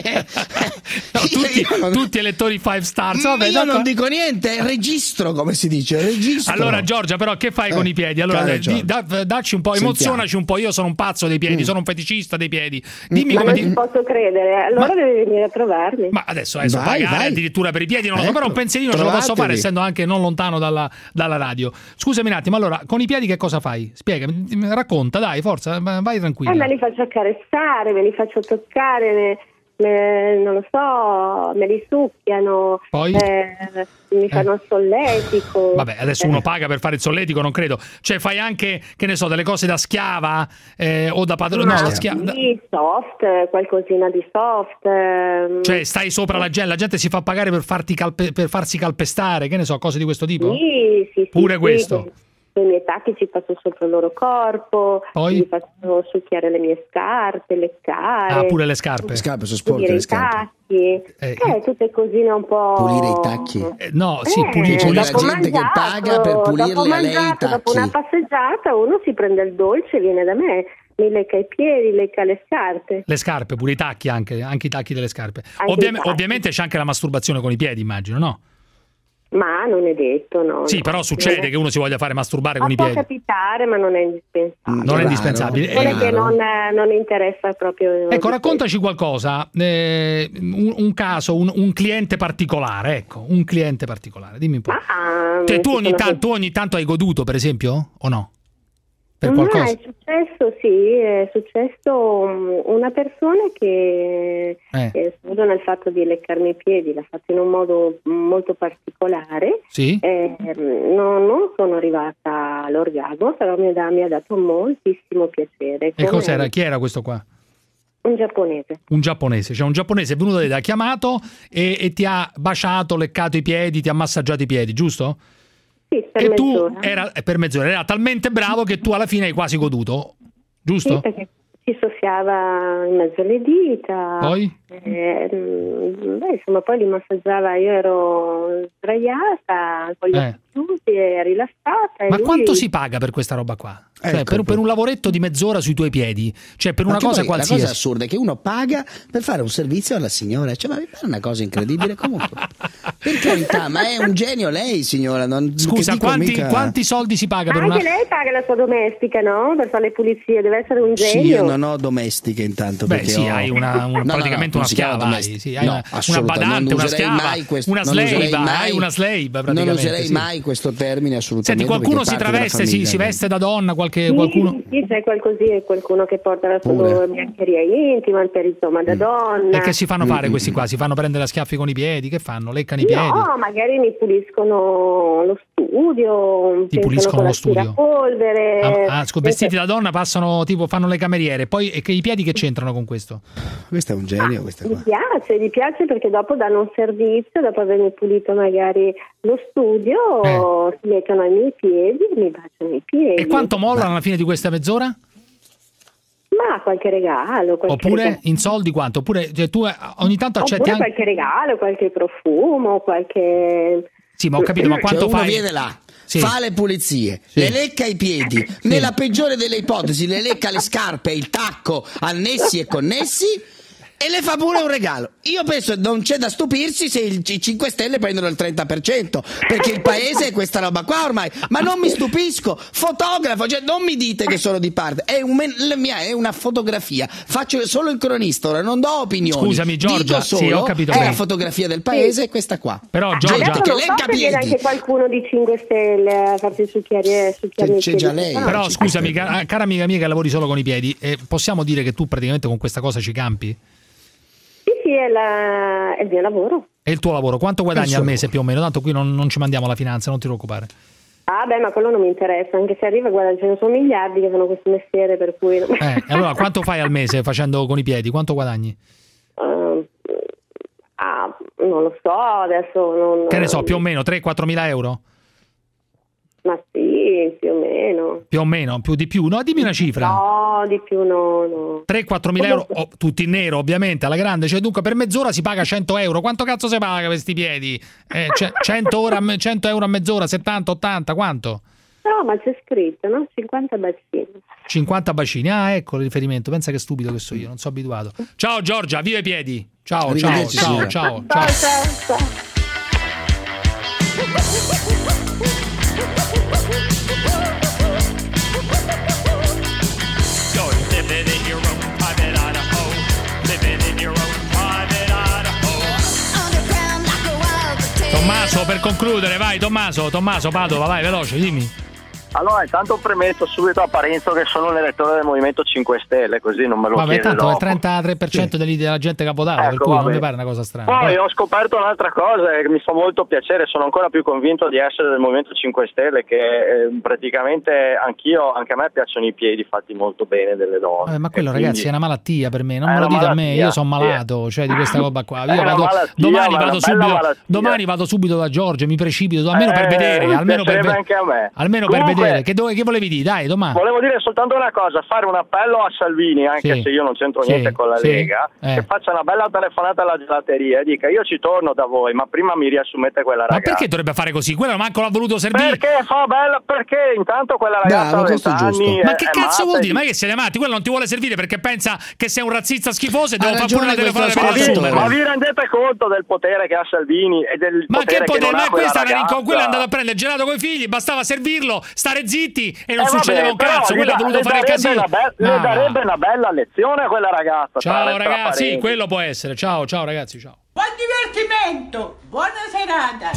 No, tutti, non... tutti elettori five stars. Vabbè, io dopo... non dico niente, registro come si dice, registro. Allora Giorgia, però che fai eh, con i piedi? Allora di, da, dacci un po', Sentiamo. Emozionaci un po'. Io sono un pazzo dei piedi, mm. sono un feticista dei piedi. Dimmi ma come non ti... ci posso credere, allora ma... devi venire a trovarmi. Ma adesso, adesso vai, pagare vai. addirittura per i piedi non lo so, ecco, però un pensierino ce lo posso fare essendo anche non lontano dalla, dalla radio. Scusami un attimo, allora con i piedi che cosa fai? Spiegami, racconta, dai, forza, vai tranquilla. Eh, me li faccio accarezzare, me li faccio toccare, me... Me, non lo so, me li succhiano, poi? Eh, mi fanno eh. il solletico. Vabbè, adesso eh. uno paga per fare il solletico, non credo. Cioè fai anche, che ne so, delle cose da schiava eh, o da padrone? No, da schiava. Sì, soft, qualcosina di soft. Ehm. Cioè stai sopra la gente, la gente si fa pagare per, farti calpe- per farsi calpestare, che ne so, cose di questo tipo? Sì, sì, Pure sì, questo? Sì. Con i miei tacchi ci passo sopra il loro corpo, poi? Gli faccio succhiare le mie scarpe, leccare. Ah, pure le scarpe. Le scarpe sono sporche, le scarpe. I tacchi. Eh, eh, tutte cosine un po'. Pulire i tacchi. Eh, no, sì, eh, pulire, c'è pulire. la gente mangiato, che paga per pulirli a lei i tacchi. Dopo una passeggiata uno si prende il dolce e viene da me. Mi lecca i piedi, lecca le scarpe. Le scarpe, pure i tacchi anche, anche i tacchi delle scarpe. Ovvia- tacchi. Ovviamente c'è anche la masturbazione con i piedi, immagino, no? Ma non è detto, no. Sì, no. però succede che uno si voglia fare masturbare ma con i piedi. Può capitare, ma non è indispensabile. Non è indispensabile. Non è che non, non interessa proprio. Ecco, raccontaci qualcosa, eh, un, un caso, un, un cliente particolare, ecco, un cliente particolare, dimmi un po'. Ah, cioè, tu, ogni ta- tu ogni tanto hai goduto, per esempio, o no? Per qualcosa? Ma è successo, sì, è successo una persona che eh. è solo nel fatto di leccarmi i piedi, l'ha fatto in un modo molto particolare. Sì? Eh, non, non sono arrivata all'orgasmo, però mi, da, mi ha dato moltissimo piacere. E cos'era? Chi era questo qua? Un giapponese. Un giapponese, cioè un giapponese è venuto da te, ti ha chiamato e, e ti ha baciato, leccato i piedi, ti ha massaggiato i piedi, giusto? Sì, per e mezz'ora. tu era per mezz'ora, era talmente bravo che tu alla fine hai quasi goduto, giusto? Sì, perché si soffiava in mezzo alle dita. Poi? Eh, beh, insomma, poi li massaggiava, io ero sdraiata, con gli Eh. occhi chiusi e rilassata. E Ma lui... quanto si paga per questa roba qua? Cioè, Ecco, per, per un lavoretto di mezz'ora sui tuoi piedi, cioè per una Anche cosa poi, qualsiasi. La cosa assurda è che uno paga per fare un servizio alla signora, cioè, ma mi pare una cosa incredibile comunque. Per carità, ma è un genio lei, signora. Non, Scusa, quanti, mica... quanti soldi si paga per Anche una... lei paga la sua domestica, no? Per fare le pulizie, deve essere un genio. Sì, io non ho domestiche intanto. Beh, perché sì, ho... hai una, una no, praticamente no, no, una schiava, hai, sì, hai no, una, una badante, una schiava, mai questo, una slave, hai una slave, non userei sì. mai questo termine assolutamente. Senti, qualcuno si traveste, si, si veste da donna, qualche, Sì, qualcuno... sì, c'è qualcosì, qualcuno che porta la sua biancheria intima, per insomma da donna. E che si fanno fare questi qua? Si fanno prendere a schiaffi con i piedi? Che fanno? Leccano i piedi? No, magari mi puliscono lo studio, Ti puliscono lo studio? Aspirapolvere. Ah, ah, scu- vestiti da donna passano, tipo, fanno le cameriere. Poi e che i piedi che c'entrano con questo? Questo è un genio, questa Mi qua. piace, mi piace perché dopo danno un servizio, dopo aver pulito magari lo studio, Eh. si leccano ai miei piedi, mi baciano i piedi. E quanto mollano alla fine di questa mezz'ora? Ma qualche regalo, qualche Oppure regalo. in soldi quanto? Oppure cioè, tu eh, ogni tanto accetti Oppure anche... qualche regalo, qualche profumo, qualche... Sì, ma ho capito, ma quanto Cioè, uno fai? viene là, Sì. fa le pulizie, Sì. le lecca i piedi, nella peggiore delle ipotesi le lecca le scarpe, il tacco, annessi e connessi, e le fa pure un regalo. Io penso non c'è da stupirsi se i cinque Stelle prendono il trenta per cento, perché il paese è questa roba qua ormai. Ma non mi stupisco, fotografo, cioè non mi dite che sono di parte, è, un, la mia è una fotografia, faccio solo il cronista, ora non do opinioni. Scusami, Giorgia, dico solo, sì, ho capito è bene. la fotografia del paese, è questa qua. Però Gente Giorgia... che Non so lecca se viene piedi. anche qualcuno di cinque Stelle a farsi succhiare, succhiare C'è- i c'è piedi. già lei. No, Però ci scusami, cara, cara amica mia che lavori solo con i piedi, eh, possiamo dire che tu praticamente con questa cosa ci campi? Sì, sì, è, la- è il mio lavoro. È il tuo lavoro, quanto guadagni Insomma. al mese più o meno? Tanto qui non, non ci mandiamo la finanza, non ti preoccupare. Ah beh, ma quello non mi interessa, anche se arriva, guarda, ce ne sono miliardi che fanno questo mestiere, per cui... Eh, e allora quanto fai al mese facendo con i piedi? Quanto guadagni? Eh, ah, non lo so, adesso non... Che ne so, più o meno tre quattro mila euro? Ma sì, più o meno. Più o meno, più di più? No, dimmi una cifra. No, di più no, no. tre quattro mila euro, oh, tutti in nero ovviamente, alla grande, cioè dunque per mezz'ora si paga cento euro, quanto cazzo si paga per questi piedi? Eh, cioè, cento, ora, cento euro a mezz'ora, settanta, ottanta, quanto? No, ma c'è scritto, no? cinquanta bacini. cinquanta bacini, ah ecco il riferimento, pensa che stupido che so io, non sono abituato. Ciao Giorgia, viva i piedi, ciao, ciao, Arrivederci, ciao, signora. ciao, Ciao, ciao. ciao, ciao. Tommaso, per concludere, vai Tommaso, Tommaso Padova, vai veloce, dimmi. Allora, intanto premetto subito a Parenzo che sono un elettore del Movimento cinque Stelle, così non me lo Vabbè, chiede tanto è il dopo. trentatré per cento degli- della gente capodata, per Ecco, cui non vabbè. mi pare una cosa strana. Poi Vai. ho scoperto un'altra cosa e mi fa molto piacere, sono ancora più convinto di essere del Movimento cinque Stelle, che eh, praticamente anch'io, anche a me piacciono i piedi fatti molto bene delle donne. Eh, ma quello E ragazzi quindi- è una malattia per me, non È me lo una dite a me, malattia, io sono sì. malato, cioè di questa roba qua. È Io una vado, malattia, domani, ma è vado una bella subito, malattia. domani vado subito da Giorgio, mi precipito, almeno per Eh, vedere, mi almeno per, piacerebbe ve- anche a me. almeno Comunque- per vedere. Che, dove, che volevi dire? Dai, domani. Volevo dire soltanto una cosa, fare un appello a Salvini, anche Sì. se io non c'entro Sì, niente con la sì, Lega, eh. che faccia una bella telefonata alla gelateria e dica io ci torno da voi, ma prima mi riassumete quella Ma ragazza. perché dovrebbe fare così? Quello manco l'ha voluto servire. Perché fa bella, perché intanto quella ragazza Bravo, ha questo è venti giusto. anni Ma è- che è cazzo matta vuol e dire? Ma che siete matti? Quello non ti vuole servire perché pensa che sei un razzista schifoso e Ha devo fare pure una ragione telefonata per questo Ma vi, riassumerlo. ma vi rendete conto del potere che ha Salvini e del Ma potere che potere? non Ma ha quella questa è una ragazza? rincon- quello è andato a prendere il gelato con i figli, bastava servirlo, stare zitti e non Eh, succedeva vabbè, un però cazzo. gli Quello ha da- voluto le fare il darebbe casino. una be- Ma le va. darebbe una bella lezione a quella ragazza. tra- Ciao tra ragazzi, sì, parenti. quello può essere. Ciao, ciao ragazzi, ciao. Buon divertimento! Buona serata!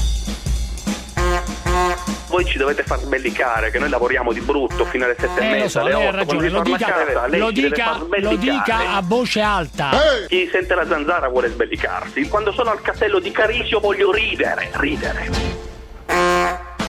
Voi ci dovete far sbellicare che noi lavoriamo di brutto fino alle sette e Eh, lo mezza, so, alle lei ha otto, ragione, quando lo vi dica, torna a casa, lei lo ci deve dica, far lo sbellicare. dica a voce alta. Chi sente la zanzara vuole sbellicarsi. Quando sono al castello di Carisio voglio ridere, ridere.